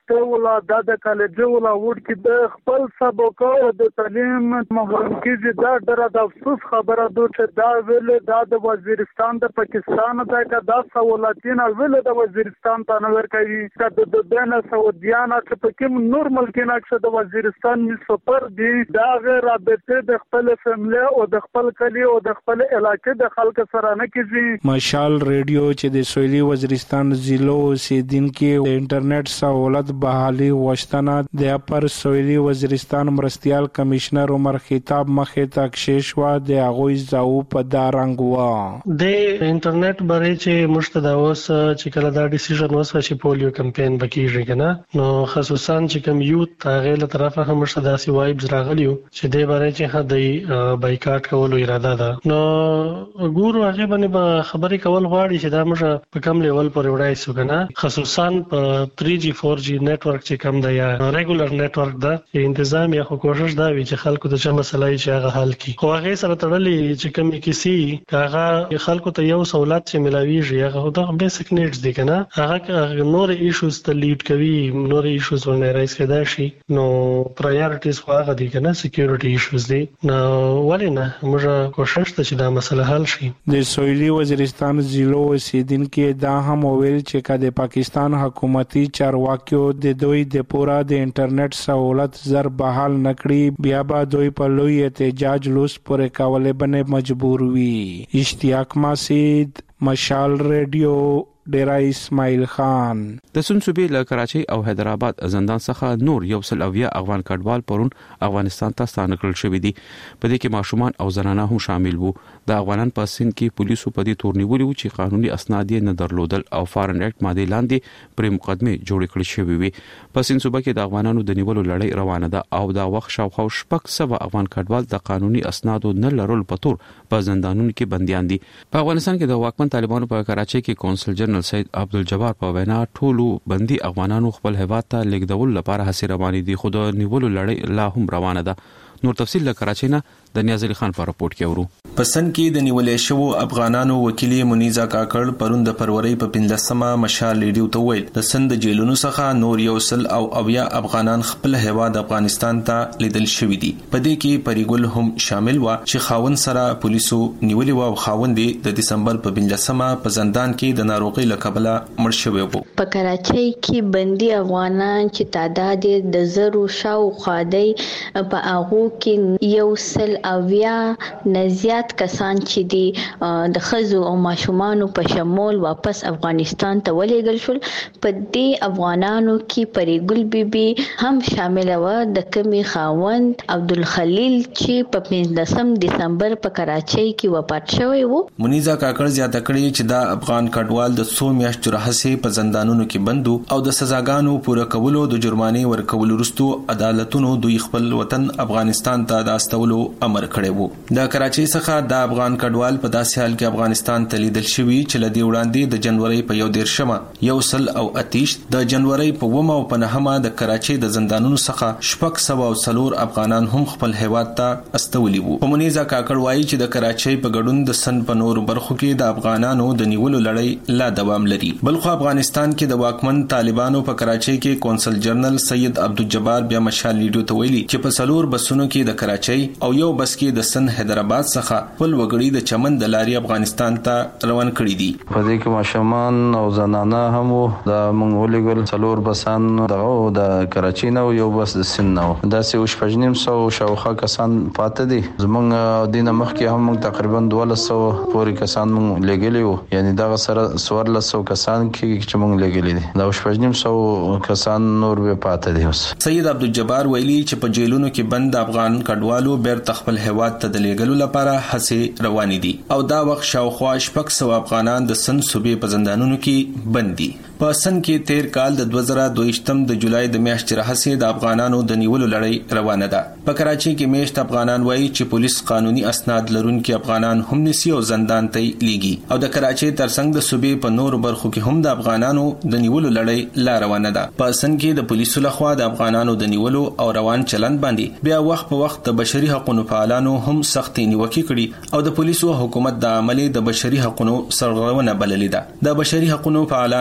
مکتب ولا د کالج ولا وډ کې د خپل سبق او د تعلیم محروم کیږي دا ډېر د افسوس خبره ده چې دا ویل دا د وزیرستان د پاکستان دا کا سہولتونه ویل د وزیرستان ته نور کوي د د دنه سعودیانه چې په کوم نور ملکونه کې د وزیرستان مل سفر دي دا غیر رابطه د خپل فیملی او د خپل کلی او د خپل علاقې د خلک سره نه کیږي.
مشال ریډیو چې د سویلي وزیرستان ضلع اوسیدونکو د انټرنیټ سہولت بحالي غوښتنه د اپر سویلي وزیرستان مرستيال کمشنر عمر خطاب مخه تکشیش وا د اغوی زاو په دارنګ وا
د انټرنیټ باندې چې مشتدا اوس چې کله دا ډیسیژن وسه چې پولیو کمپاین وکړي کنه نو خصوصا چې کوم یوت هغه له طرفه هم مشتدا سی وایبز راغلیو چې د باندې چې هدي بایکاټ کولو اراده ده نو ګورو هغه باندې خبرې کول غواړي چې دا موږ په کم لیول پورې وړای شو کنه خصوصا په تھری جی فور جی نتورک چې کم دی یا ریګولر نتورک ده چې تنظیم یا کوشش دا وی چې خلکو د چا مسله یې چې هغه حل کړي خو هغه سره تړلې چې کوم کیسي هغه خلکو ته یو سہولت چې ملاويږي هغه د بیسیک نیډز دي کنه هغه نور ایشوز ته لیډ کوي نور ایشوز ولنه رائز کېدا شي نو پرایورټیز خو هغه دي کنه سکیورټي ایشوز دي نو ولینه موږ کوشش ته چې دا مسله حل شي.
د سویلي وزیرستان ضلع اوسیدونکو دا هم ویل چې کله پاکستان حکومتي چارواکیو د دوی د پورا د انټرنیټ سہولت زر بحال نکړي بیا به دوی په لوی احتجاج لوس پورې کولې باندې مجبور وي. اشتیاق ماسید مشال ریډیو ډیرا اسماعیل خان.
د سنسوبې له کراچۍ او حیدرآباد زندان څخه نور یو سل اویا افغان کډوال پرون افغانستان ته ستانه کړل شوې دي. په دې کې ماشومان او زنانه هم شامل وو. د افغانان په سند کې پولیسو په دې تور نیولې و چې قانوني اسناد یې نه درلودل او فارن اکټ ماده لاندې پر مقدمه جوړ کړل شوې وي. په سنسوبه کې د افغانانو د نیولو لړۍ روانه ده او دا وخت شاوخوا شپږ سوه افغان کډوال د قانوني اسنادو نه لرلو په تور په زندانونو کې بنديان دي. په افغانستان کې د واکمن طالبانو په کراچۍ کې کونسل جنرال سید عبدالجبار په وینا ټولو بندي افغانانو خپل هیواد ته لیږدول لپاره هڅې روانې دي خو د نیولو لړۍ لا هم روانه ده. نور تفصیل له کراچۍ نه د نیاز علي خان په راپورټ کې اورو.
پسند کې د نیولې شوو افغانانو وکیل منیزا کاکړ پرون د فروری په پنځلسمه مشال ریډیو ته ویل د سند جیلونو څخه نور یو سل او اویا افغانان خپل هیواد افغانستان ته لیدل شوی دي. په دې کې پریګل هم شامل و چې خاون سره پولیسو نیولې و او خاوند د دسمبر په پنځلسمه په زندان کې د ناروغي له کبله مړ شوی و.
په کراچۍ کې بندي افغانان چې تعداد د زرو شاو خادي په هغه کې یو سل اویا نزيات کسان چې دي د خزو او ماشومان په شمول واپس افغانستان ته ولېږل شول. په دې افغانانو کې پریګل بیبي هم شامل و د کمی خاوند عبدالخلیل چې په پنځلسم دسمبر په کراچۍ کې وفات شوی و.
منیزا کاکړ زیاته کړې چې دا افغان کډوال د څو میاشتو راهیسې په زندانونو کې بندو او د سزاګانو پوره کولو د جرمانې ورکولو وروسته عدالتونو دوی خپل وطن افغانستان ته د استولو امر کړی وو. د کراچۍ څخه د افغان کډوال په داسې حال کې افغانستان ته لیدل شوی چې لدی وړاندې د جنوري په یو دیرشمه یو سل او اتیش د جنوري په ومه او په نهمه د کراچۍ د زندانونو څخه شپږ سوه او څلور افغانان هم خپل هیواد ته استولي وو. منیزا کاکړ وایي چې د کراچۍ په ګډون د سن په نور برخو کې د افغانانو د نیولو لړۍ لا دوام لري. بلخو افغانستان کې د واکمن طالبانو په کراچۍ کې کونسل جنرال سید عبدالجبار بیا مشال لیډیو ته ویلي چې په څلور بسونو کې د کراچۍ او یو بس کې د سن حیدرآباد څخه ول وګړي د چمن د لاري افغانستان ته روان کړي دي.
په دې کې ماشومان او زنانه هم د منغولي څلور بسان دغه د کراچۍ نه یو بس د سن نه دا سه وش پجنیم سو شاوخه کسان پاتې دي. زمونږ دینه مخکې هم تقریبا دوه سوه پورې کسان مونږ لګیلی وو یعنی دا سره څوارلس سوه کسان کې چې مونږ لګیلی دي دا وش پجنیم سو کسان نور به پاتې دي.
سید عبدالجبار ویلي چې په جیلونو کې بند افغان کډوالو بیرته خپل هیواد ته د لیږلو لپاره هڅې روانې دي او دا وخت شاوخوا شپږ سوه افغانان د سن صوبې په زندانونو کې بند دي. په سن کې تیر کال د دوه زره دویشتم د جولای د میاشتې راهیسې د افغانانو د نیولو لړۍ روانه ده. په کراچۍ کې میشت افغانان وایي چې پولیس قانوني اسناد لرونکي افغانان هم نیسي او زندان ته لیږي او د کراچۍ ترڅنګ د صوبې په نورو برخو کې هم د افغانانو د نیولو لړۍ لا روانه ده. په سن کې د پولیسو لخوا د افغانانو د نیولو او روان چلند باندې بیا وخت په وخت د بشري حقوقو فعالانو هم سختي نیوکې کړي او د پولیسو حکومت د عملي د بشري حقوقو سرغړونه بللې ده. د بشري حقوقو فعالان وایي چې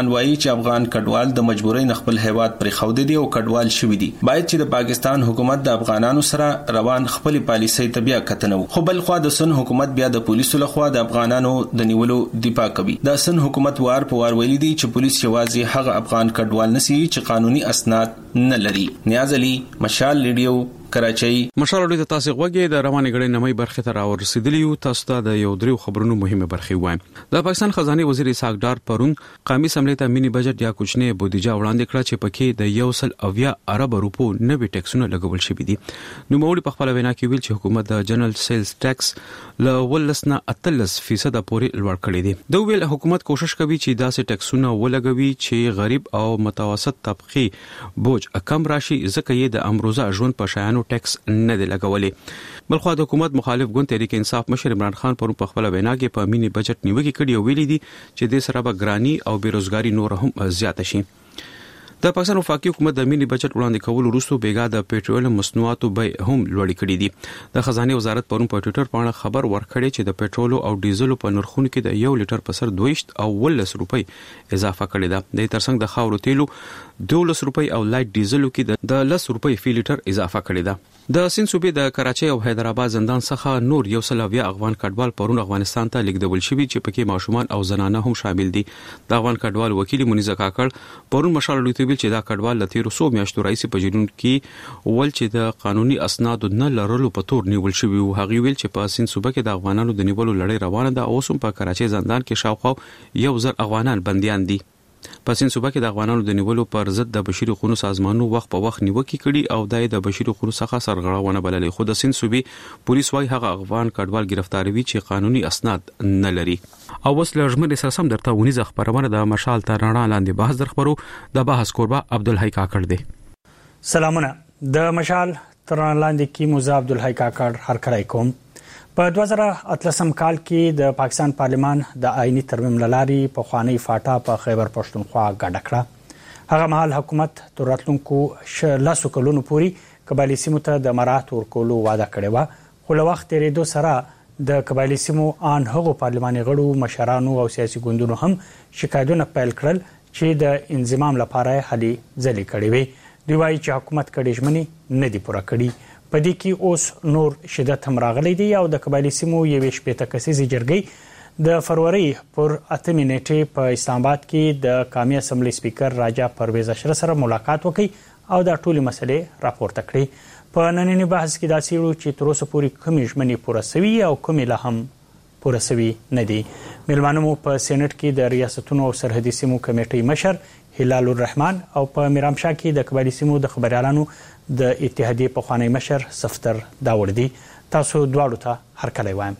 چې افغان کډوال د مجبورۍ خپل هیواد پر خوده دي او کډوال شوی دي باید چې د پاکستان حکومت د افغانانو سره روان خپل پالیسۍ ته بیا کتنو. خو بل خو د سن حکومت بیا د پولیسو لخوا د افغانانو د نیولو دفاع کوي. د سن حکومت وار په وار ویلي دي چې پولیس یوازې هغه افغان کډوال نسی چې قانوني اسناد نه لري. نیاز علي، مشال ریډیو، کراچۍ.
مشال ډیره تاسو غوږی د رواني غړي نمای برخه ته راورسېدلی یو. تاسو ته د یو دریو خبرونو مهمه برخه وایم. د پاکستان خزانه وزیر اسحاق ډار پرون قومي اسمبلی ته مینی بجټ یا کوچنی بودیجه وړاندې کړه چې پکې د یو سل اویا ارب روپو نوي ټیکسونه لګول شوي دي. نو مولي په خپل وینا کې ویل چې حکومت د جنرال سیلز ټیکس له ولسنه اتلس فیصد پورې لوړ کړی دی. د ویل حکومت کوشش کوي چې داسې ټیکسونه ولګوي چې غریب او متوسط طبقه بوج کم راشي، ځکه یې د امروزه ژوند په شایانو ټیکس نه دی لګولې. بلخو د حکومت مخالف ګوند تحریک انصاف مشر عمران خان پرون په خپل وینا کې په مینی بجټ نیوکه کړې او ویلي دي چې د سره به ګرانی او بیروزګاری نور هم زیات شي. د پاکستان وفاقي حکومت د مینی بجټ وړاندې کولو وروسته بیګا د پېټرول مصنوعاتو بیې هم لوړې کړې دي. د خزانه وزارت پرون په ټوئیټر باندې خبر ورکړی چې د پېټرول او ډیزل په نرخونو کې د یو لیټر په سر دویشت او ولس روپۍ اضافه کړې ده. د ترڅنګ د خاورو تیلو دولس روپۍ او لایټ ډیزلو کې د لس روپۍ فی لیټر اضافه کړې ده. د سند صوبې د کراچۍ او حیدرآباد زندان څخه نور یو سل اویا افغان کډوال پرون افغانستان ته لیږدول شوي چې پکې ماشومان او زنانه هم شامل دي. د افغان کډوال وکیل منیزه کاکړ پرون مشال لوی ویل چې دا کډوال له تیرو سو میاشتو راځي په جنون کې ول چې د قانوني اسناد نه لرلو په تور نیول شوی او هغه ویل چې په سند صوبې کې د افغانانو د نیولو لړۍ روانه ده. اوس هم په کراچۍ زندان کې شاوخوا یو زر افغانان بنديان دي. په سند صوبې کې د افغانانو د نیولو پر ضد د بشري حقوقو سازمانونو وخت په وخت نیوکې کړي او دای د بشري حقوقو څخه سرغړونه بللې. خو د سند صوبې پولیس وايي هغه افغان کډوال گرفتاروي چې قانوني اسناد نه لري. او اوس لږمن سره سم درته ونیزه خبرونه د مشال ترانه لاندې بحث درخبرو. د بحث قربا عبدالحی کاکړ دی.
سلامونه. د مشال ترانه لاندې کې موزه عبدالحی کاکړ هر کړای کوم. په دوه زره اتلسم کال کې د پاکستان پارلمان د آئینی ترمیم لاري په خوانی فاټا په خیبر پښتونخوا ګډه کړه. هغه مهال حکومت تر راتلونکو لاسو کلونو پورې قبایلی سیمو ته د مراحت ورکولو وعده کړې و. خو له وخت تېرېدو سره د قبایلی سیمو ان هغو پارلماني غړو، مشرانو او سیاسي ګوندونو هم شکایتونه پیل کړل چې د انضمام لپاره هلې ځلې کړې وي. دوی وایي چې حکومت کړي ژمنې نه دي پوره کړي. په دې کې اوس نور شدت هم راغلی دی او د قبایلی سیمو یوې شپېته کسیزې جرګې د فروری پر اتمې نیټې په اسلام آباد کې د قومي اسمبلی سپیکر راجا پرویز اشره سره ملاقات وکړي او دا ټولې مسلې راپورته کړې. په نننی بحث کې دا څیړو چې تر اوسه پورې کومې ژمنې پوره سوي او کومې لا هم پوره سوي نه دي. میلمانه مو په سېنات کې د ریاستونو او سرحدي سیمو کمیټې مشر هلال الرحمن او په میرامشاه کې د قبایلی سیمو د خبريالانو د اتحادیې په خوانی مشر صفتر داوړ دي. تاسو دواړو ته هر کله وایم.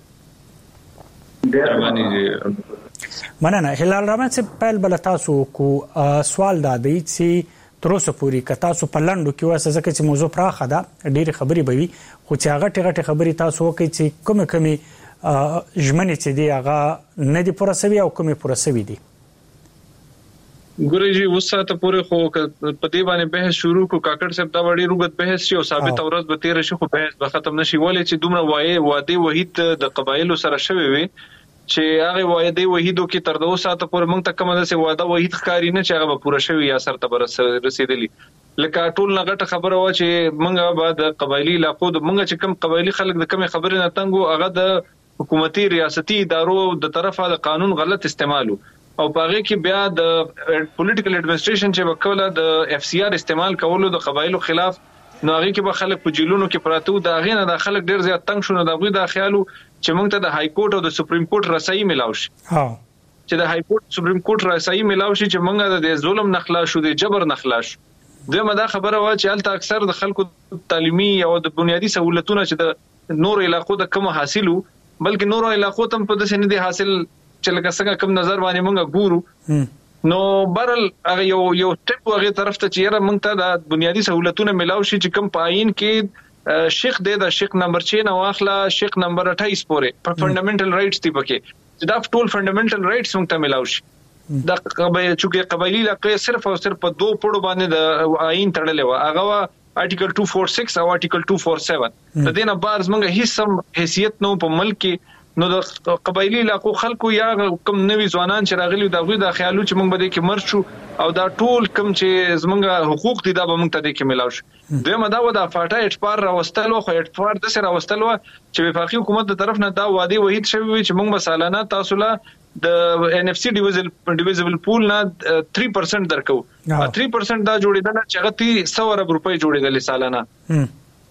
مننه. هلال الرحمن چې پیل بل تاسو کو سوال دا دی چې تر اوسه پورې که تاسو په لندو کې واسه ځکه چې موضوع پراخه ده ډېری خبرې به وي خو چې هغه ټغټه خبرې تاسو وکړي چې کومه کومه ژمنې چې دی هغه نه دي پوره سوي او کومه پوره سوي دي.
ګورې جی وساته پورې خو په دې باندې بحث شروع کو کاکړ صاحب دا وړي روغت بحث شي او ثابت اورز به تیر شي خو بحث به ختم نشي ولې چې دومره وایي واده وحید د قبایلو سره شوي وي چې هغه واده وحیدو کې تر دوه ساعته پورې موږ ته کومه ده واده وحید ښکاری نه چې هغه به پوره شوی یا سر ته رسیدلی. لکه ټول نغټه خبره و چې موږ به د قبایلی علاقو د موږ چې کم قبایلی خلک د کومه خبره نه تنګو هغه د حکومتي ریاستي ادارو د طرفه د قانون غلط استعمالو او پاره کې بیا د پولیټیکل ایڈمنسټریشن چې وکوله د اف سی آر استعمال کولو د قبایلو خلاف نو هغه کې به خلک په جیلونو کې پراته دا غینه د خلک ډیر زیات تنگ شونه دا غوي د خیالو چې موږ ته د های کورټ او د سپریم کورټ رسایي ملاو شي. ها چې د های کورټ سپریم کورټ رسایي ملاو شي چې موږ د ظلم نخلا شو د جبر نخلا شو. دغه دا خبره وا چې الته اکثر د خلکو تعلیمي او د بنیادی سہولتونه چې د نور علاقو د کم حاصلو بلکې نور علاقو ته په دسه نه دي حاصل چې لکه څنګه کوم نظر باندې موږ ګورو نو برل هغه یو یو ټپ هغه طرف ته چیرې موږ ته د بنیادی سہولتونه ملاو شي چې کوم پاین کې شیخ دی د شیخ نمبر چھ نو اخلا شیخ نمبر اٹھائیس پورې په فندامنټل رائټس دی پکې چې دا ټول فندامنټل رائټس موږ ته ملاو شي. دا قبایل چې قبایلی علاقې صرف او صرف په دوه پړو باندې د آئین تړلې و هغه آرټیکل دو سو چوالیس او آرټیکل دو سو سیمه د دې نه بارز موږ هیڅ حیثیت نو په ملک کې نو د قبایلی علاقو خلکو یا کوم نوی ځوانان چې راغلي دا غوي د خیالو چې موږ به کې مرشو او دا ټول کوم چې زمونږ حقوق دي دا به موږ ته د کې ملاوي شي دوی مدا و د فاټا اټپار راوستلو خو اټپار د سره راوستلو چې وفاقي حکومت د طرف نه دا وادي وحید شوی چې موږ مسالانه تاسو له د ان اف سي ډیویزبل پول نه تhree percent درکو three percent دا جوړیدل چې هغه سو ارب روپۍ جوړیدل سالانه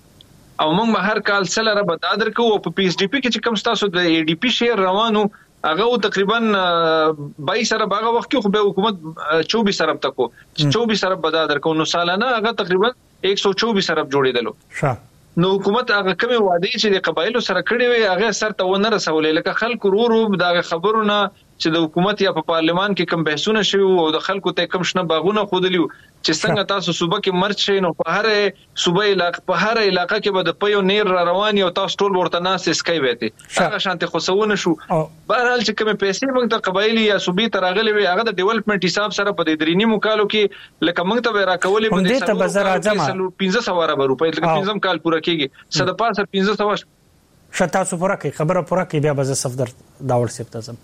او موږ به هر کال سلره به دا درکو او په پی ایس ډي پی کې چې کوم تاسو د ای ډي پی شیر روانو هغه تقریبا بائیس ارب هغه وخت کې خو به حکومت چوبیس ارب تکو چوبیس ارب به دا درکو نو سالانه هغه تقریبا ایک سو چوبیس ارب جوړیدلو نو حکومت هغه کومه وعده چې د قبایلو سره کړې وي هغه سره ته ونه رسولې لکه خلکو ورو ورو دا خبرونه چې د حکومت یا په پارلمان کې کوم بحثونه شوي او د خلکو ته کوم شنه باغونه خودلیو چې څنګه تاسو صوبه کې مرچ شي نو په هر صوبه علاقې په هر علاقې کې به د پیو نیر را روان یو تاسو ټول ورته ناس اسکای وته هغه شانته خصونه شو بهرحال چې کوم پیسې موږ ته قبایلی یا صوبې تراغلي وي هغه د ډیولپمنٹ حساب سره په درینی مکالو کې لکه موږ ته راکولې
باندې ته بازار اعظم
پنځه سو روپۍ لکه پنځم کال پوره کیږي صد پاسه پنځه سو
شتا سو پوره کې خبره پوره کې بیا به صفدر داول سپتازم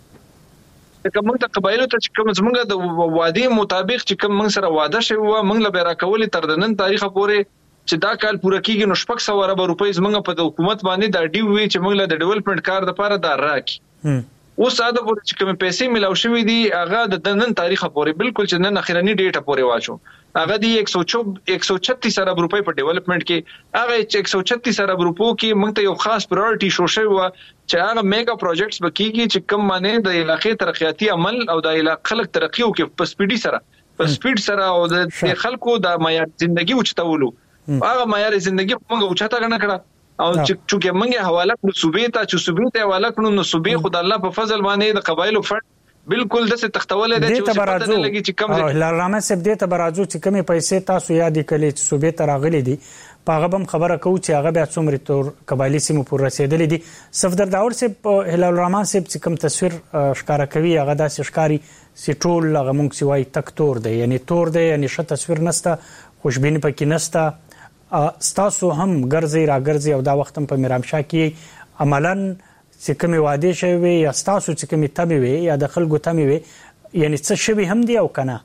کوم ته قبایلو ته چې کوم زمونږ د وادي مطابق چې کوم موږ سره وعده شوی و موږ له بیره کولې تر د نن تاریخ پورې چې دا کال پوره کیږي نو شپږ سو ارب روپۍ زمونږ په حکومت باندې دا ډیو وی چې موږ له ډیولپمنٹ کار لپاره دا راکې اوس دا د چې کوم پیسې ملاو شوی دي هغه د نن تاریخ پورې بالکل چې نن اخرنی ډیټه پورې واچو هغه دی ایک سو چھتیس ارب روپۍ په ډیولپمنٹ کې هغه ایک سو چھتیس ارب روپو کې موږ ته یو خاص پرایورټي شو شوی و چې هغه میگا پروجیکټس بکیږي چې کم معنی د علاقې ترقیاتي عمل او د علاقې خلک ترقیو کې په سپیډي سره په سپیډ سره او د خلکو د معیار ژوندۍ اوچتولو هغه معیار ژوندۍ موږ اوچتا غنه کړه او چې موږ حواله کړو صوبې ته چې صوبې ته حواله کړو نو صوبې خدای الله په فضل باندې د قبایلو فند بالکل د څه تختولې د چې په پته لګي چې کم
دي هلال رحمت صاحب دې ته برازو چې کمی پیسې تاسو یاد کړئ چې صوبې ته راغلي دي په هغه هم خبره کوي چې هغه بیا څومره تور قبایلی سیمو پور رسیدلې دي صفدر داور صاحب هلال رحمت صاحب چې کوم تصویر ښکارا کوي هغه داسې ښکاری چې ټول هغه مونږ سوای تک تور دی یعنی تور دی یعنی ښه تصویر نسته خوشبینی پکې نسته ستاسو هم ګرځي را ګرځي او دا وخت هم په میرامشاه کې عملاً چې کومې وعده شوی یا تاسو چې کومې تمې وي یا د خلکو تمې وي یعنی څه شوی هم دی او کنه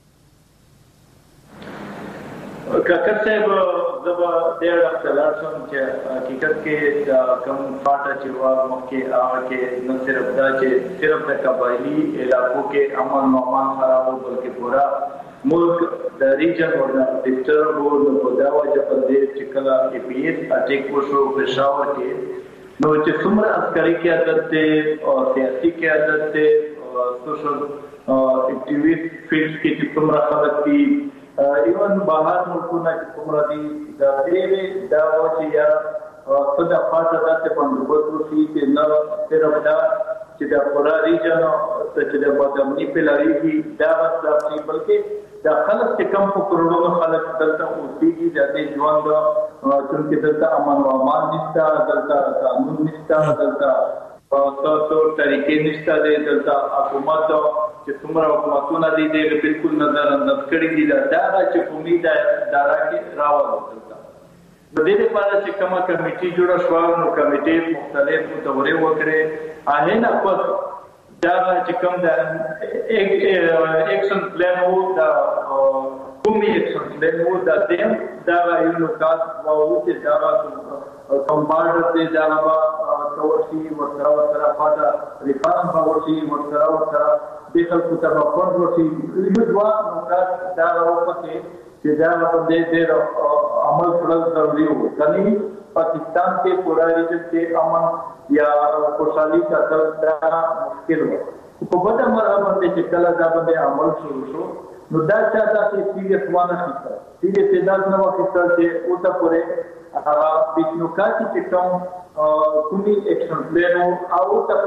کاکر صاحب زبا ډېر اختلاف شوم چې حقیقت کې کوم فاټا چې وا مکه هغه کې نه صرف دا چې صرف د قبایلی علاقو کې امن و امان خراب بلکې پورا ملک د ریجن او د ډیسټرب او د دا وجه په دې چې کله ای پی ایس اټیک وشو پېښور کې نو چې څومره عسکري قیادت ته او سیاسي قیادت ته او سوشل اکټیویست فیلډ کې چې څومره خلک دي ایون بهر ملکونه چې څومره دي دا دې دا و چې یا صدا فاټه داسې بندوبست وشي چې نه صرف دا چې د پورا ریجن چې د بادامني په لاري کې دا وسه نه بلکې دا خلک چې کم په کروڑونو خلک دلته اوسېږي د ژوند چې دلته امن او امان نشته دلته قانون نشته دلته تاسو طریقې نشته دلته حکومت چې څومره حکومتونه دي د بالکل نظر انداز کړی دي دا چې کومې د دارا کې راوړل د دې لپاره چې کومه کمیټي جوړه شو نو کمیټې مختلف متورې وکړي اهنه په دا چې کوم د اکشن پلان وو دا کومي اکشن پلان وو دا دیم دا یو نو کاس وو چې دا کمبارډ دې دا با توشي ورته ورته فاټا ریفارم باورشي ورته ورته د خلکو ته په فون ورشي یو دوا نو کاس دا ورته چې دا په دې دې عمل کول ضروري وو کني پاکستان کې پورا ریجن کې امن یا خوشحالي کا دا مشکل وو په بده مرحله باندې چې کله دا باندې عمل شروع شو نو دا چې تاسو سیریس وانه کیته سیریس دا نو وکړه چې اوسه پورې هغه بشنوکاتي چې کوم کومي اکشن پلان او اوسه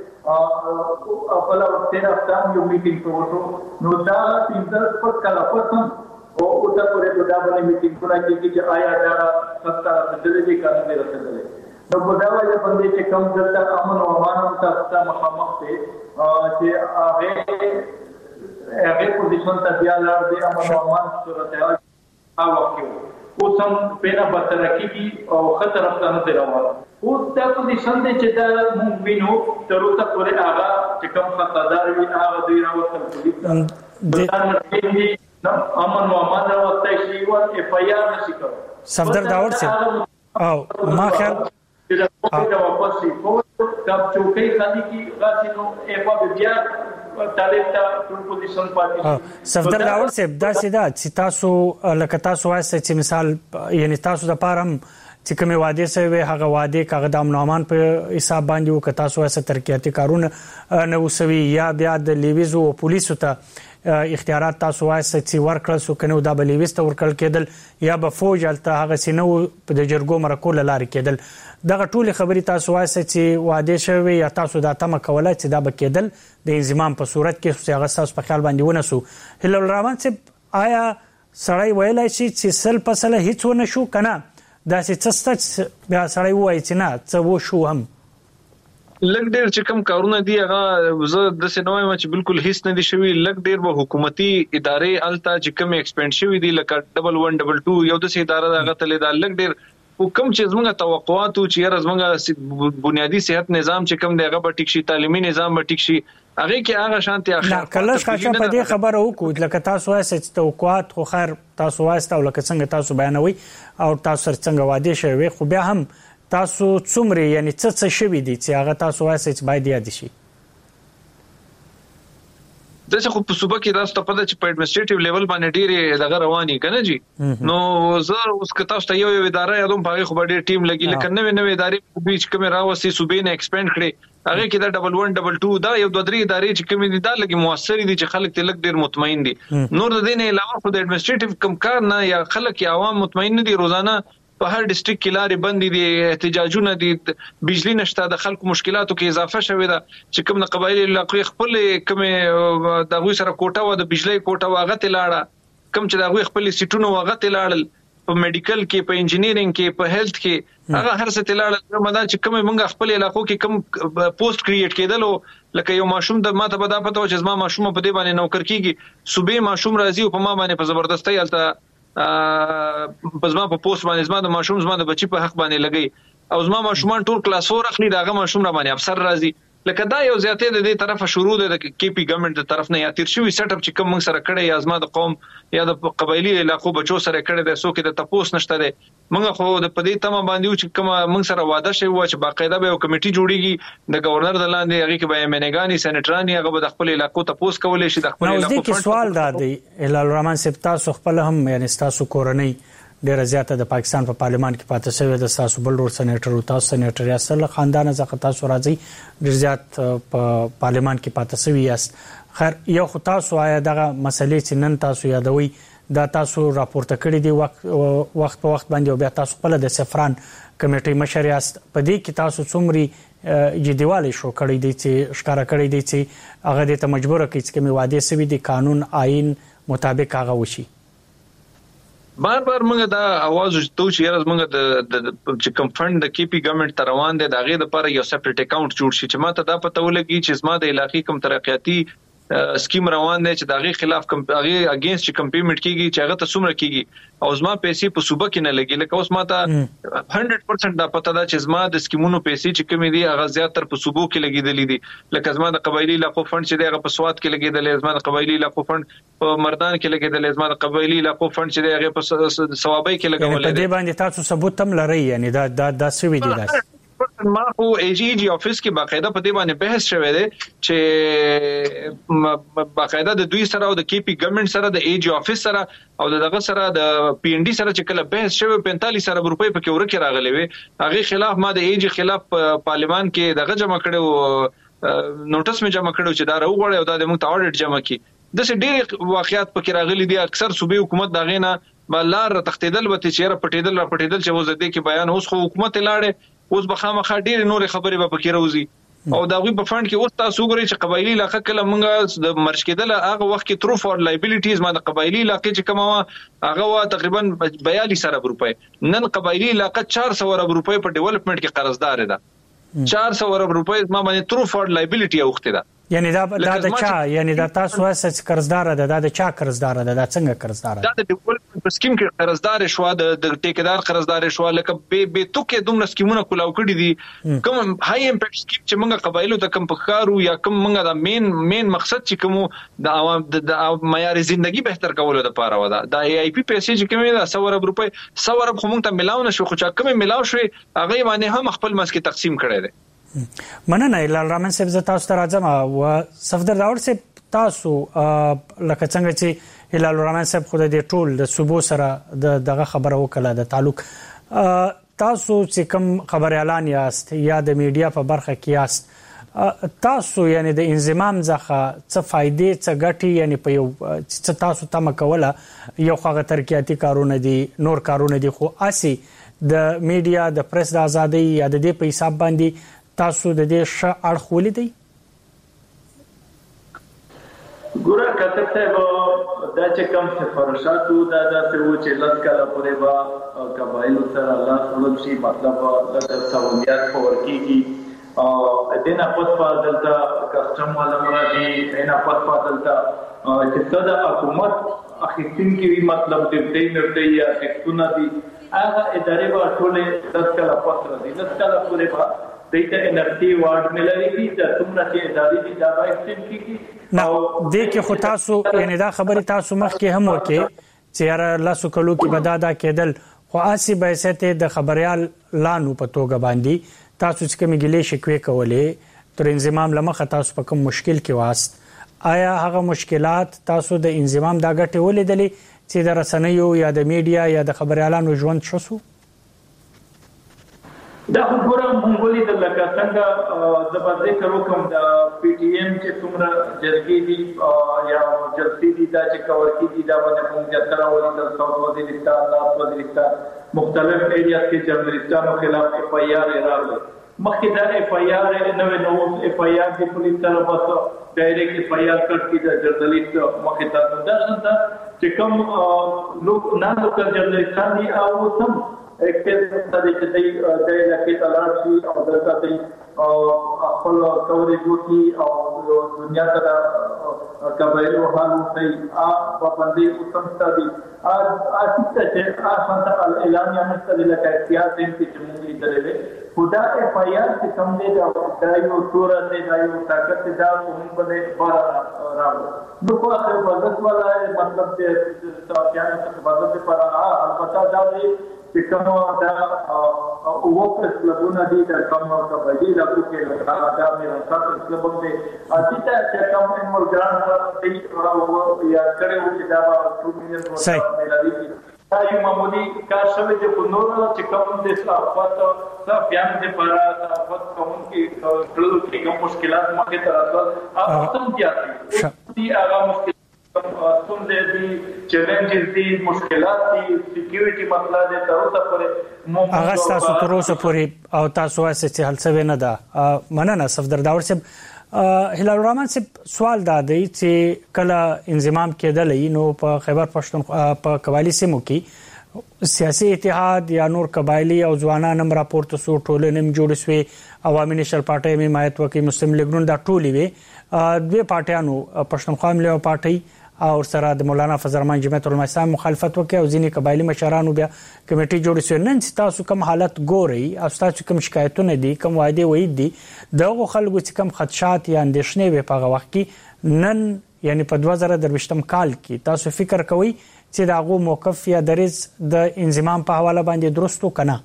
پورې خپل وخت راځم یو میټینګ وکړو نو دا پینځه پر کله پسند او اوسه پورې دا باندې میټینګ کوله چې آیا دا سستا رسېدلې دي کنه نه رسېدلې نو په دا وجه باندې چې کوم دلته امن او امان ته مخامخ دي چې هغه هغه پوزیشن ته بیا لار دی امن او امان صورتحال هغه وخت اوس هم په نه بترکیږي او خطر افغانستان ته روان اوس دا پوزیشن دی چې دا موږ وینو تر اوسه پورې هغه چې کوم خطردار وي هغه دوی راوستل پولیس د امن او امان راوستل شي او اف آی آر نشي کولای.
صفدر داور صاحب او ما خیال
د دا واپس شي په کب چوکۍ خالي کی غاسینو اف آی بیا طالب ته ټول پوزیشن پاتې.
صفدر داور صاحب دا سیدا چې تاسو لکه تاسو وایي چې مثال یعنی تاسو د پارم چې کومه واده سوي هغه واده کاغه د امنومان په حساب باندې او کتا سو اسه ترقیاتي کارونه نو سوي یا بیا د لیویزو او پولیسو ته اختیارات تاسو واسه چې ورکړل سو کنه د بلیويست ورکل کېدل یا به فوج الته هغه سينو په د جرګو مرکول لاري کېدل دغه ټول خبري تاسو واسه چې واده شوی یا تاسو د اتمه کوله چې دا به کېدل د انضمام په صورت کې هغه تاسو په خیال باندې ونسو. هلال الرحمن صاحب آیا سړی ویلای شي چې سل پسله هیڅ ونه شو کنه دا چې څه بیا سړی وایي چې نه څه و شو هم
لګ ډیر چې کوم کارونه دي هغه زه د سينوي چې بالکل هیڅ نه دي شوی. لګ ډیر به حکومتي ادارې الته چې کوم ایکسپاند شوی دي لکه ډبل ون ډبل ټو یو د سي اداره دغه تلې دا لګ ډیر حکم چې زموږه توقعات او چې زموږه بنیادی صحت نظام چې کوم دغه به ټیک شي تعلیمي نظام به ټیک شي هغه کې هغه شانتي اخر
کله ښه په دې خبره وکړو لکه تاسو وایي چې توقعات خو خیر تاسو وایي لکه څنګه تاسو بیانوي او تاسو څنګه واده شوی خو بیا هم تاسو څومره یعنی څه څه شوی دي چې هغه تاسو وایي چې باید یاد شي.
دغه خو په صوبه کې راځي ته پته چې په اډمنسټریټیو لیول باندې ډېری دغه رواني کنه جی نو زه اوس که تاسو ته یو یو اداره یادوم په خو ډېر ټیم لګي لکه نوې نوې ادارې په بیچ کې راوستي صوبې نه ایکسپاند کړي هغه کې دا ډبل ون ډبل ټو دا یو دوه درې ادارې چې کومې دي دا لګي موثر دي چې خلک تلک ډېر مطمئن دي. نور د دې نه علاوه خو د اډمنسټریټیو کم کار نه یا خلک یا عوام مطمئن دي روزانه په هر ډیسټریکټ کې لارې بندې دي احتجاجونه دي بجلی نشته د خلکو مشکلاتو کې اضافه شوې ده چې کوم د قبایلی علاقې خپل کوم د غوي سره کوټه و د بجلی کوټه واغه تلاړه کوم چې د غوي خپل سیټونو واغه تلاړل په میډیکل کې په انجینیرینګ کې په هیلث کې هغه هر څه تلاړل مدا چې کوم موږ خپل علاقو کې کوم پوسټ کریټ کېدلو لکه یو ماشوم د ماته بدا پته و چې زما ماشوم په دې باندې نوکر کیږي صوبې ماشوم راځي او په ما باندې په زبردستۍ الته په زما په پوسټ باندې زما د ماشوم زما د بچی په حق باندې لګي او زما ماشومان ټول کلاس فور اخلي داغه ماشوم را باندې افسر راځي لکه دا یو زیاتې د دې طرفه شروع ده د کی پی ګورنمنت د طرف نه یا تیر شوی سیټ اپ چې کوم موږ سره کړی یا زما د قوم یا د قبایلی علاقو بچو سره کړی د سو کې د تپوس نشته ده موږ خو د پدې تمه باندې چې کوم موږ سره وعده شوی و چې باقاعده به یو کمیټي جوړیږي د گورنر د لاندې هغه کې به منګانی سېنټرانی هغه د خپل علاقو تپوس کولای شي د خپل علاقو
نو ځکه سوال دا دی هلال الرحمن صاحب تاسو خپل هم یعنی تاسو کورنۍ ډیره زیاته د پاکستان په پارلمان کې پاتې شوی د تاسو بل ډور سېنیټر او تاسو سېنیټر یاست له خاندان څخه تاسو راځي ډیر زیات په پارلمان کې پاتې شوی یاست. خیر یو خو تاسو آیا دغه مسلې چې نن تاسو یادوي دا تاسو راپورته کړی دی وخت وخت په وخت باندې او بیا تاسو خپل د سفران کمیټې مشر یاست په دې کې تاسو څومره جديواله شو کړی دی چې ښکارا کړی دی چې هغه د ته مجبور کړي چې کومه واده سوي دي قانون آئین مطابق هغه وشي.
بار بار موږ دا आवाज وشتو چې یاره موږ د چې کوم فند د کی پی ګورنمنت تر روان دي دا غي د لپاره یو سپریټ اکاونټ جوړ شي چې ماته دا پته ولګي چې زما د علاقې کوم ترقیاتی سکیم روان دی چې دا غي خلاف کوم غي اگینست چې کوم پیمنٹ کیږي چې هغه ته څومره کیږي او زما پیسې په صوبه کې نه لګي لکه اوس ماته هندرد پرسنټ دا پته ده چې زما د سکیمونو پیسې چې کومې دي هغه زیاتره په صوبو کې لګیدلې دي لکه زما د قبایلی علاقو فند چې دی هغه په سواد کې لګیدلې زما د قبایلی علاقو فند په مردان کې لګیدلې زما د قبایلی علاقو فند چې دی هغه په ثوابي کې لګولې
په دې باندې تاسو ثبوت هم لرئ یعنی دا دا د سوي دي داس
ما خو ای جی جی افیس کې باقاعده په دې باندې بحث شوی دی چې باقاعده د دوی سره او د کی پی ګورنمنت سره د ای جی افیس سره او دغه سره د پی ان ډي سره چې کله بحث شوی پنځه پنځه روپۍ په کې ورکه راغلي وي هغه خلاف ما د ای جی خلاف پارلیمان کې دغه جمع کړو نوټس می جمع کړو چې دا راوغړی او دا د موږ ته اډیټ جمع کی د څه ډېر واقعیات په کې راغلي دي اکثر صوبې حکومت دا غینه بلار تختیدل وته چې را پټیدل را پټیدل چې وزه دې کې بیان اوس خو حکومت لاړې اوس بخامخه ډېر نور خبرې به پکې راوځي او دا غوي په فند کې اوس تاسو ګورئ چې قبایلی علاقې کله موږ د مرش کېدل هغه وخت کې ترو فور لایبیلیټیز ما د قبایلی علاقې چې کومه هغه وا تقریبا بیالیس ارب روپۍ نن قبایلی علاقې چهارسو ارب روپۍ په ډیولپمنٹ کې قرضدار ده چهارسو ارب روپۍ ما باندې ترو فور لایبیلیټي اوخته ده
یعنی دا دا د چا یعنی دا تاسو اساس قرضدار ده دا د چا قرضدار ده دا څنګه قرضدار ده
دا د ډیولپمنٹ په سکیم کې قرضدار شو د ټیکدار قرضدار شو لکه به به تو کې دومره سکیمونه کولاو کړی دي کوم هاي امپیکټ سکیم چې موږ قبایلو ته کم پخارو یا کوم موږ د مین مین مقصد چې کوم د عوام د معیار ژوندۍ بهتر کولو لپاره ودا د ای آی پی پیسې چې کومه د سو ارب روپۍ سو ارب خو موږ ته ملاو نشو خو چې کومه ملاو شوی هغه باندې هم خپل مسکه تقسیم کړی دی.
مننه هلال رحمان صاحب زه تاسو ته راځم او صفدر داور صاحب تاسو لکه څنګه چې هلال رحمان صاحب خو د ټول د صوبو سره د دغه خبره وکړه د تعلق تاسو چې کوم خبر اعلان یاست یا د میډیا په برخه کې یاست تاسو یعنی د انضمام ځخه څه فائدې څه ګټي یعنی په یو څه تاسو تم کوله یو خغه ترقیاتي کارونه دي نور کارونه دي خو اسی د میډیا د پریس د ازادۍ یا د دې په حساب باندې تاسو د دې ښه اړخ ولیدئ؟
ګوره کاکړ صاحب دا چې کوم سفارشاتو دا داسې و چې لس کاله پورې به قبایلو سره لاس وړل شي مطلب لکه سہولیات په ورکېږي او دې نه پس په دلته کسټم والا مرادي دې نه پس په دلته چې څه د حکومت اخیستونکي وي مطلب دې مرتي یا ټیکسونه دي هغه ادارې به ټولې لس کاله پس راځي لس کاله پورې به دیتا انرتی وارد ملوی کی دا تمنا چی اداری دی دا باید سیم کی کی
نا دې کې خو تاسو یعنی دا خبرې تاسو مخکې هم وکړي چې یاره لاسو کلو کې به دا دا کېدل خو آسی بایسته د خبریال لانو په توګه باندې تاسو چې کومې ګیلې شکوې کولې تر انضمام لمخه تاسو په کوم مشکل کې واست آیا هغه مشکلات تاسو د انضمام دا ګټې ولیدلې چې د رسنیو یا د میډیا یا د خبریالانو ژوند ښه شو؟
دا خو ګوره مونږ ولیدل لکه څنګه زه به ذکر وکړم د پی ټي ایم چې څومره جرګې دي یا جلسې دي دا چې کور کېږي دا باندې مونږ زیاتره ولیدل ساوث وزیرستان نارت وزیرستان مختلف ایریاز کې جرنلستانو خلاف ایف آی آر راغلی مخکې دا ایف آی آر نوې نو ایف آی آر د پولیس سره بس ډایرکټ ایف آی آر کړ کې د جرنلست مخې ته دا څنګه چې کوم لوک نه لوکل جرنلستان دي او سم ایک تیز نقطہ دیکھتے دی دے لکی تلاش کی اور دلتا دی خپل کوریج وکي او دنیا ته قبایلو حال وسی ا په باندې اوسمتا دي ا استه چې ا څنګه اعلان یا مستدل اختیار دین کې چې درلې خدا اف آی آر چې کوم دی دا یو تور دی دا یو طاقت دا کوم باندې بار راو نو په اخر وخت والا مطلب چې تاسو ته بازار پر البته دا دی چې کومه دا ووکس لګونه دي د کومه قبایلی لکه کې دا دا مې راځي چې کوم دي اته چې کوم مرګان دې راو یا کړي و چې دا په ټول ملي دا یو معمولی کار شوی چې په نور چې کوم دې صفات صاف بیان دې پر صفات کوم کې ټول کې کوم مشکلات مخه ته راځي او تم دي دي هغه مشکل تم دې دي چیلنجز دي مشکلات دي سکیورټي مسله ده تر اوسه پورې
هغه تاسو تر اوسه پورې او تاسو واسه چې حل څه نه ده مننه صفدر داور صاحب هلال رحمان صاحب سوال دا دی چې کله انضمام کېدلې نو په خیبر پښتونخوا په قبایلی سیمو کې سیاسي اتحاد یا نور قبایلی او ځوانان هم راپورته سو ټولنې جوړ شوې عوامي نشل پارټي می مایت وکي مسلم لیگ نن دا ټولې وي دوی پارټیانو پښتونخوا ملي پارټي او سره د مولانا فضل الرحمن جمعیت العلماء اسلام مخالفت وکړي او ځینې قبایلی مشرانو بیا کمیټي جوړ شو نن تاسو کوم حالت ګوري او تاسو کوم شکایتونه دي کوم وعده وې دي دغه خلکو چې کوم خدشات یا اندېښنې وي په هغه وخت کې نن یعنی په دوه زره درویشتم کال کې تاسو فکر کوئ چې دغه موقف یا دریز د انضمام په حواله باندې درستو کنه؟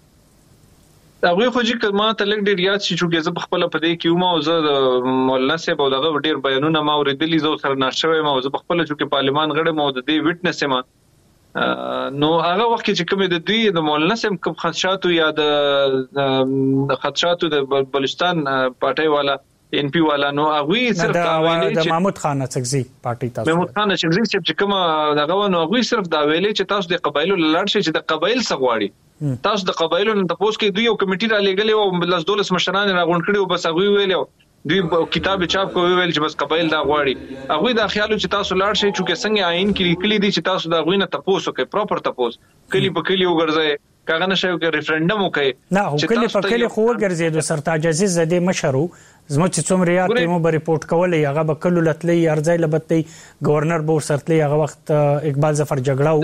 هغه خو چې کله ما ته لګ ډیر یاد شي چې زه خپل په دې کې ما او زه مولانا صاحب او دغه ډیر بیانونه ما اوریدلي زو سره ناشوي ما او زه خپل چې پارلمان غړم او د دې وټنس ما نو هغه وخت چې کوم د دوی د مولانا صاحب کوم خدشاتو یا د خدشاتو د بلوچستان پارټي والا ان پی والا نو هغه صرف دا ویلي
چې محمود خان اڅکزي پارټي تاسو
محمود خان اڅکزي چې کوم دغه نو هغه صرف دا ویلي چې تاسو د قبایلو لاړ شي چې د قبایل سغواړي تاسو د قبایلو نه تاسو کې دوی یو کمیټي را لګلې او لاس دولس مشران راغون کړي او بس هغه ویلو دوی کتاب چاپ کوي ویل چې بس قبایل دا غواړي هغه دا خیال چې تاسو لاړ شئ چې څنګه آئین کې لیکلي دي چې تاسو دا غوینه تاسو کوي پراپر تاسو کلی په کلی وګرځي کاغه نشي کې ریفرندم وکړي
نه هوکلی په کلی خو ګرځیدو سرتاج عزیز زده مشرو زموږ چې څومره یاد مو به ریپورت کولې هغه به کلو لتلې ارزای لبتې گورنر بور سرتلې هغه وخت اقبال ظفر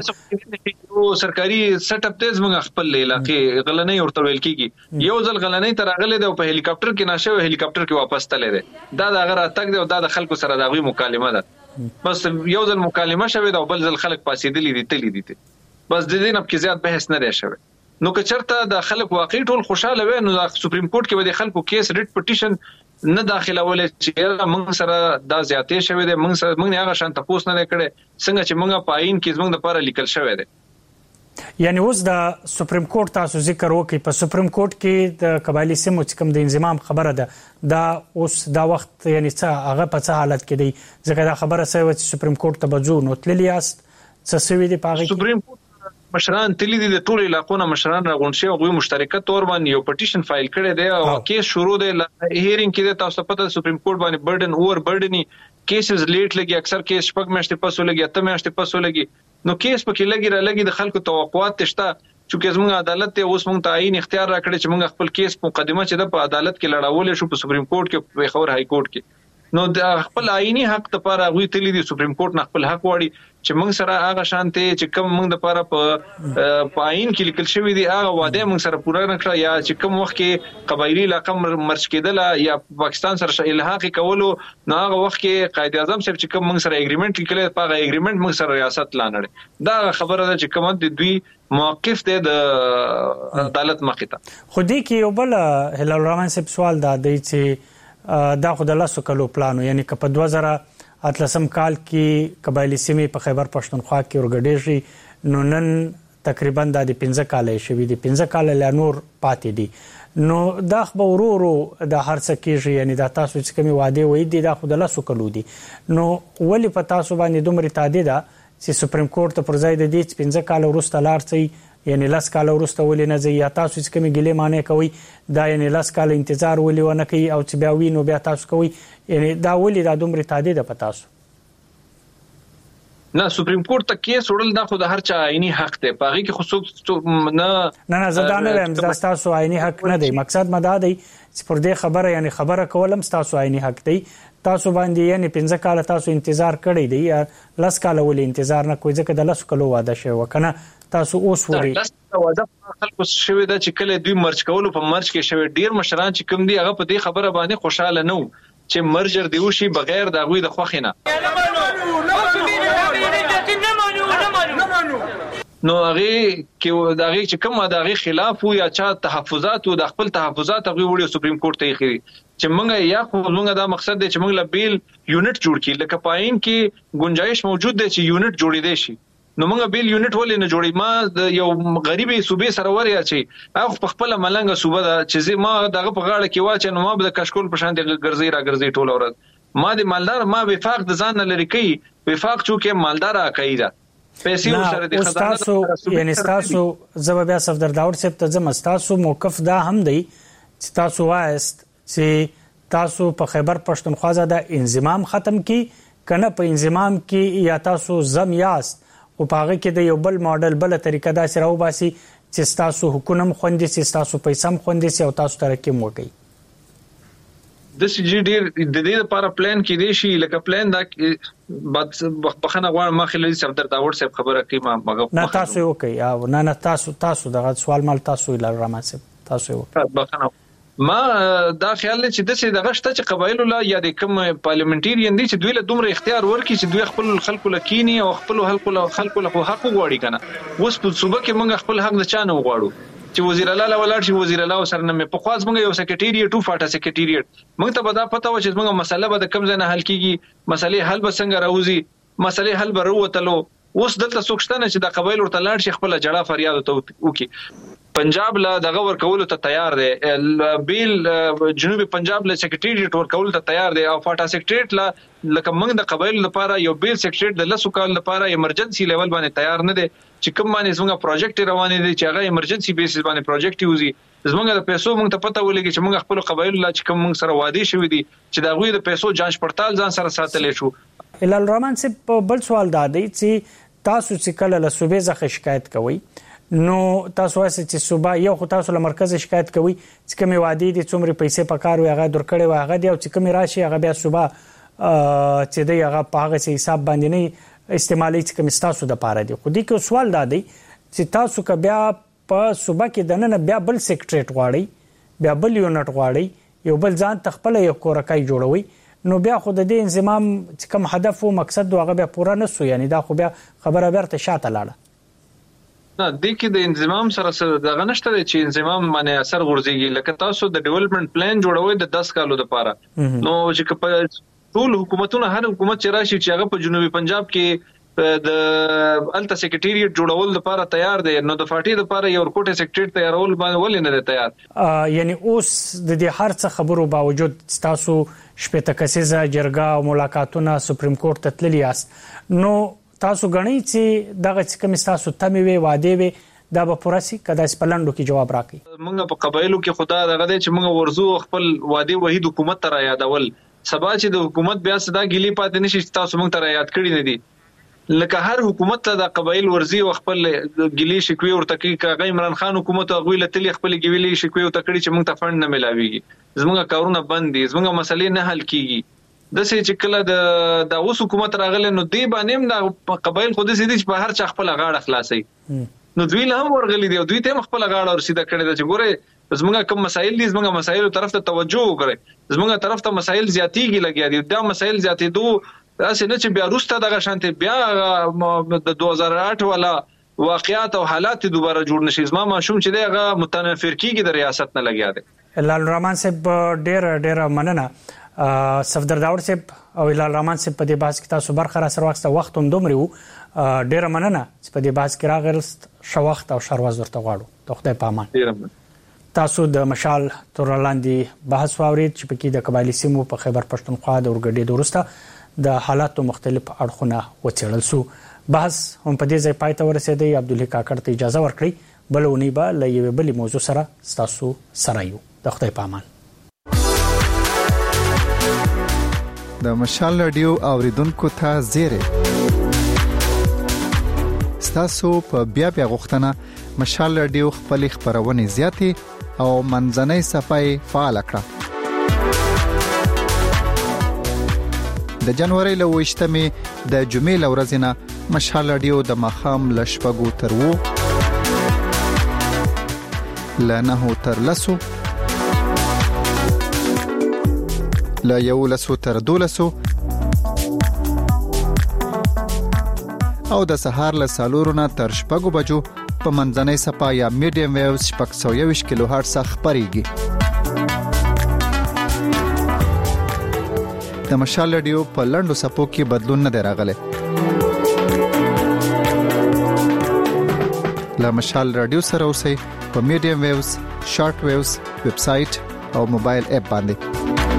جګړاو
او سرکاري سیټ اپ تیز موږ خپل علاقې غلنۍ ورته ویل کیږي یو ځل غلنۍ تر غلې د په هلیکاپټر کې ناشه هلیکاپټر کې واپس تللی دی دا د هغه راتګ دی او دا د خلکو سره د غوي مکالمه ده بس یو ځل مکالمه شوه دا بل ځل خلک پاسېدلې دي تللی دي بس د دې نه په زیات بحث نه دی شوی نو که چرته د خلک واقعي ټول خوشاله وي نو د سپریم کورټ کې به د خلکو کیس ریټ پټیشن نه داخله ولې چې موږ سره دا زیاتې شوی دی موږ سره موږ نه هغه شان تاسو نه کړي څنګه چې موږ په آئین کې موږ د لپاره لیکل شوی دی
یعنی اوس د سپریم کورټ تاسو ذکر وکړي په سپریم کورټ کې د قبایلی سیمو چې کوم د انضمام خبره ده دا اوس دا وخت یعنی څه هغه په څه حالت کې دی ځکه دا خبره سوي چې سپریم کورټ ته بځو نو تللی است څه سوي دی پاره
سپریم کورټ مشران تللی دي د ټولو علاقونو مشران راغون شي او غوي مشترکه تور باندې یو پټیشن فایل کړی دی او کیس شروع دی هیرینګ کې تاسو پته سپریم کورټ باندې برډن اور برډنی کیسز لیټ لګي اکثر کیس شپږ میاشتې پسو لګي اته میاشتې پسو لګي نو کیس پکې لګي را لګي د خلکو توقعات تشته چې زموږ عدالت ته اوس موږ تعین اختیار راکړي چې موږ خپل کیس مقدمه چې د په عدالت کې لړاول شو په سپریم کورټ کې په خبر هاي کورټ کې نو د خپل آئینی حق لپاره غوي تللی دي سپریم کورټ نه خپل حق وړي چې موږ سره هغه شانته چې کوم موږ لپاره په پاین کې لیکل شوی دي هغه وعده موږ سره پوره نکړه یا چې کوم وخت کې قبایلی علاقه مرچ کېدل یا پاکستان سره الحاق کولو نو هغه وخت کې قائد اعظم صاحب چې کوم موږ سره اګریمنت لیکل په هغه اګریمنت موږ سره ریاست لانړي دا خبره ده چې کوم د دوی موقف دی د عدالت مخې ته
خو دې کې یو بل هلال الرحمن صاحب سوال دا دی چې دا خو د لاسو کلو پلانو یعنی که په دوه زره اتلسم کال کې قبایلی سیمې په خیبر پښتونخوا کې ورګډېږي نو نن تقریبا د پنځه کال شوي دي پنځه کال لا نور پاتې دي نو دا خو ورورو د هر څه کېږي یعنی دا تاسو چې کومي وعده وې دي دا خو د لاسو کلو دي نو ولې په تاسو باندې دومره تعدید چې سپریم کورټ ته پر ځای د دې پنځه کال وروسته لار سي یعنی لاس کال وروسته ولې نه ځي یا تاسو چې کومي ګلې معنی کوي دا یعنی لاس کال انتظار ولې ونه کوي او چې بیا وینو بیا تاسو کوي یعنی دا ولې دا دومره تعدید په تاسو
نه سپریم کورټ ته کیس وړل دا خو د هر چا آئینی حق دی پاغي کې خصوص نه
نه نه زدا نه وایم زدا تاسو آئینی حق نه دی مقصد مدا دی چې پر دې خبره یعنی خبره کولم تاسو آئینی حق دی تاسو باندې یعنی پنځه کال تاسو انتظار کړی دی یا لاس کال ولې انتظار نه کوی ځکه د لاس کلو واده شوی وکنه تاسو اوس وری
واده خلکو شوی دا چې کله دوی مرچ کولو په مرچ کې شوی ډیر مشران چې کوم دی هغه په دې خبره باندې خوشاله نه چې مرجر دی وشي بغیر د غوي د خوخینه نو هغه کې دغه چې کومه دغه خلاف یا چا تحفظات او د خپل تحفظات هغه وړي سپریم کورټ ته خېری چې موږ یا خو موږ دا مقصد دی چې موږ له بیل یونټ جوړ کړي لکه پاین کې گنجائش موجود دی چې یونټ جوړې دی شي نو موږ بیل یونټ ولې نه جوړي ما د یو غریبي صوبې سره وریا چې هغه په خپل ملنګ صوبه دا چې ما دغه په غاړه کې واچ نو ما به د کشکول په شان د ګرځي را ګرځي ټول ورځ ما د مالدار ما وفاق د ځان نه لري کوي وفاق چې مالدار اکای دا پیسې سره د
خزانه یعنی تاسو زما بیا صفدر داور صاحب ته زما تاسو موقف دا هم دی چې تاسو وایست چې تاسو په خیبر پښتونخوا زده انضمام ختم کی کنه په انضمام کې یا تاسو زم یاست او پاغه کې د یو بل ماډل بل طریقه دا سره وباسي چې تاسو حکومت خوندې چې تاسو پیسې خوندې او تاسو ترکیم وکړي
د سی جی ډیر د دې لپاره پلان کې دی شي لکه پلان دا بعد بخنه غواړم ما خلل صفدر داور صاحب خبره کوي ما مګه
نه تاسو وکي او نه نه تاسو تاسو دغه سوال مال تاسو اله رحمان صاحب تاسو
بخنه ما دا خیال لري چې د څه دغه شته چې قبایل لا یا د کوم پارلیمنټریان دي چې دوی له دومره اختیار ورکړي چې دوی خپل خلکو لکینی او خپل خلکو خلکو له حق غواړي کنه اوس په صوبه کې موږ خپل حق د چانه غواړو چې وزیر الله ولاړ شي وزیر الله سره نه په خواص موږ یو سیکریټریټ ټو فاټا سیکریټریټ موږ ته به دا پته و چې موږ مسله به د کم ځای نه حل کیږي مسلې حل به څنګه راوځي مسلې حل به وروتلو اوس دلته څوکشتنه چې د قبایل ورته لاړ شي خپل جړه فریاد ته وکي پنجاب لا دغه ورکول ته تیار دی بیل جنوبي پنجاب له سیکریټریټ ورکول ته تیار دی او فاټا سیکریټریټ لا لکه موږ د قبایل لپاره یو بیل سیکریټریټ د لسو کال لپاره ایمرجنسي لیول باندې تیار نه دی چې کوم باندې څنګه پروجیکټ روان دي چې هغه ایمرجنسي بیسس باندې پروجیکټ یوزي زمونږ د پیسو موږ ته پته ولګي چې موږ خپل قبایل لا چې کوم موږ سره وادي شوې دي چې دا غوي د پیسو جانچ پړتال ځان سره ساتلې شو
هلال الرحمن صاحب بل سوال دا دی چې تاسو چې کله له صوبې ځخه شکایت کوئ نو تاسو واسه چې صوبا یو خو تاسو له مرکز شکایت کوي چې کومې وادي دي څومره پیسې پکار وي هغه درکړې و هغه دی او چې کومې راشي هغه بیا صوبا چې دی هغه په هغه حساب باندې نه استعمالي چې کوم تاسو د پاره دی خو دې کې سوال دا دی چې تاسو که بیا په صوبا کې د نن بیا بل سیکریټریټ غواړي بیا بل یونټ غواړي یو بل ځان تخپل یو کورکای جوړوي نو بیا خو د دې انضمام چې کوم هدف او مقصد هغه بیا پوره نه سو یعنی دا خو بیا خبره ورته شاته لاړه
نه د کې د انضمام سره سره دغه نشته چې انضمام معنی اثر غورځيږي لکه تاسو د ډیولپمنٹ پلان جوړوي د دس کالو لپاره نو چې په ټول حکومتونو هر حکومت چې راشي چې هغه په جنوبي پنجاب کې د الته سیکریټریټ جوړول لپاره تیار دی نو د فاټي لپاره یو کوټه سیکریټریټ تیارول باندې ولې نه تیار
یعنی اوس د دې هر څه خبرو باوجود تاسو شپږ کسیزه جرګه او ملاقاتونه سپریم کورټ ته تللی است نو تاسو غنی چې دغه کوم تاسو تمې وی واده وی دا به پرسي کدا سپلندو کې جواب راکړي
موږ په قبایلو کې خدا دغه دی چې موږ ورزو خپل واده وحید حکومت ته را یادول سبا چې د حکومت بیا صدا ګلی پاتې نشي تاسو موږ ته را یاد کړی نه دي لکه هر حکومت ته د قبایل ورزي او خپل ګلی شکوي ورته کې کاغی عمران خان حکومت او غوی لتلی خپل ګویلی شکوي او تکړی چې موږ ته فند نه ملاويږي زموږ کارونه بند دي زموږ مسلې نه حل کیږي د سې چې کله د د اوس حکومت راغله نو دی باندې د قبایل خو د سې دي چې په هر چا خپل غاړه خلاصي نو دوی له هم ورغلي دي دوی ته خپل غاړه ورسیده کړي چې ګوره زموږ کوم مسایل دي زموږ مسایلو طرف ته توجه وکړي زموږ طرف ته مسایل زیاتیږي لګیا دي دا مسایل زیاتې دوه تاسو نه چې بیا روسته دغه شانته بیا د دوه هزار اته ولا واقعیات او حالات دوباره جوړ نشي زما ماشوم چې دغه متنافر کیږي د ریاست نه لګیا دي
لال رحمان صاحب ډیر ډیر مننه صفدر داور صاحب او لال رحمان صاحب په دې باس کې تاسو برخه را سره وخت وخت هم دومره ډیر مننه چې په دې باس کې راغلست شو وخت او شرواز ورته غواړو ته خدای پامان تاسو د مشال تورلاندې بحث واورید چې په کې د قبایلی سیمو په خیبر پښتونخوا د ورګډې دورسته د حالاتو مختلف اړخونه وڅېړل سو بحث هم په دې ځای پای ته ورسېدی عبدالله کاکړ ته اجازه ورکړي بل ونی به له یوې بلې موضوع سره تاسو سره یو د خدای پامان
د مشال رادیو اوریدونکو ته زیره ستاسو په بیا بیا غوښتنه مشال رادیو خپل خبرونه زیاتې او منځنۍ صفای فعال کړه د جنوري له وشتمې د جمعې لورځ نه مشال رادیو د مخام لشپګو تر وو لنه تر لسو لا یو لسو تر دولسو او د سهار له سالورونه تر شپږو بجو په منځنۍ صفا یا میډیم ویوز شپږ سوه یوویشت کیلو هرټز خپرېږي د مشال رادیو په لنډو صفو کې بدلون نه دی راغلی له مشال رادیو سره اوسئ په میډیم ویوز شارټ ویوز ویب سایټ او موبایل اپ باندې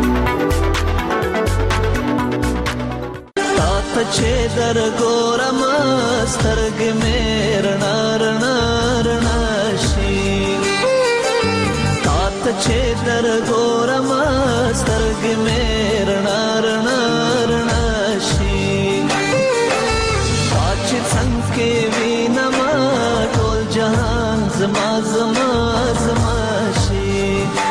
چې در ګورم سترګې مې رڼا رڼا رڼا شي تاته چې در ګورم سترګې مې رڼا رڼا رڼا شي چې څنګه وینم ټول جهان زما زما زما شي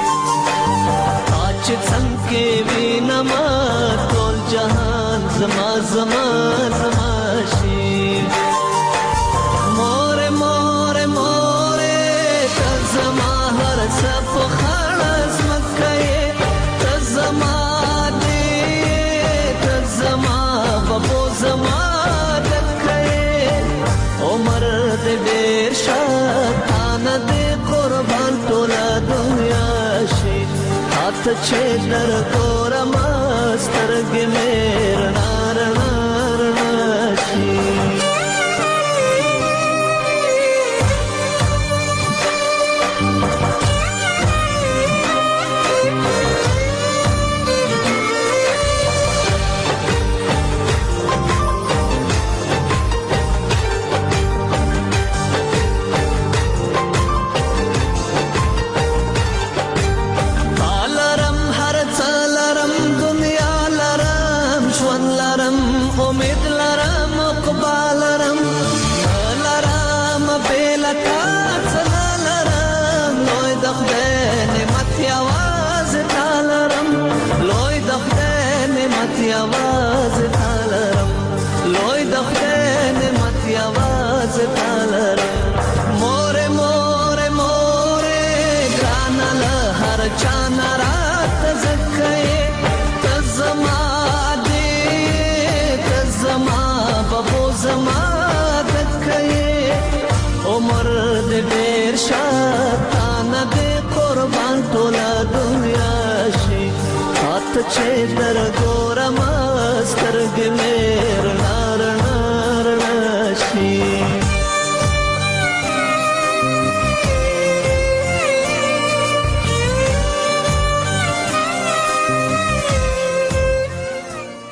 چې څنګه وینم ټول جهان زما زما زما شي مور مور مور ته زما هر صف خلاص مکه ته زما دې ته زما بابو زما دکه عمر دې ډېر شاتان دې قربان ټول دنیا شي ته چې در ګورم سترګې مې رڼا رڼا رڼا شي امید لرم اقبال لرم لرم بلکا نعمت یواز تالرم لوی د خدای نعمت یواز تالرم مور مور مور ګران له هر چا نارات زکه تزما دې تزما بابو زما دکه عمر دې ډیر شاتان دې قربان ټوله دنیا شي هات چې در ګورم سترګې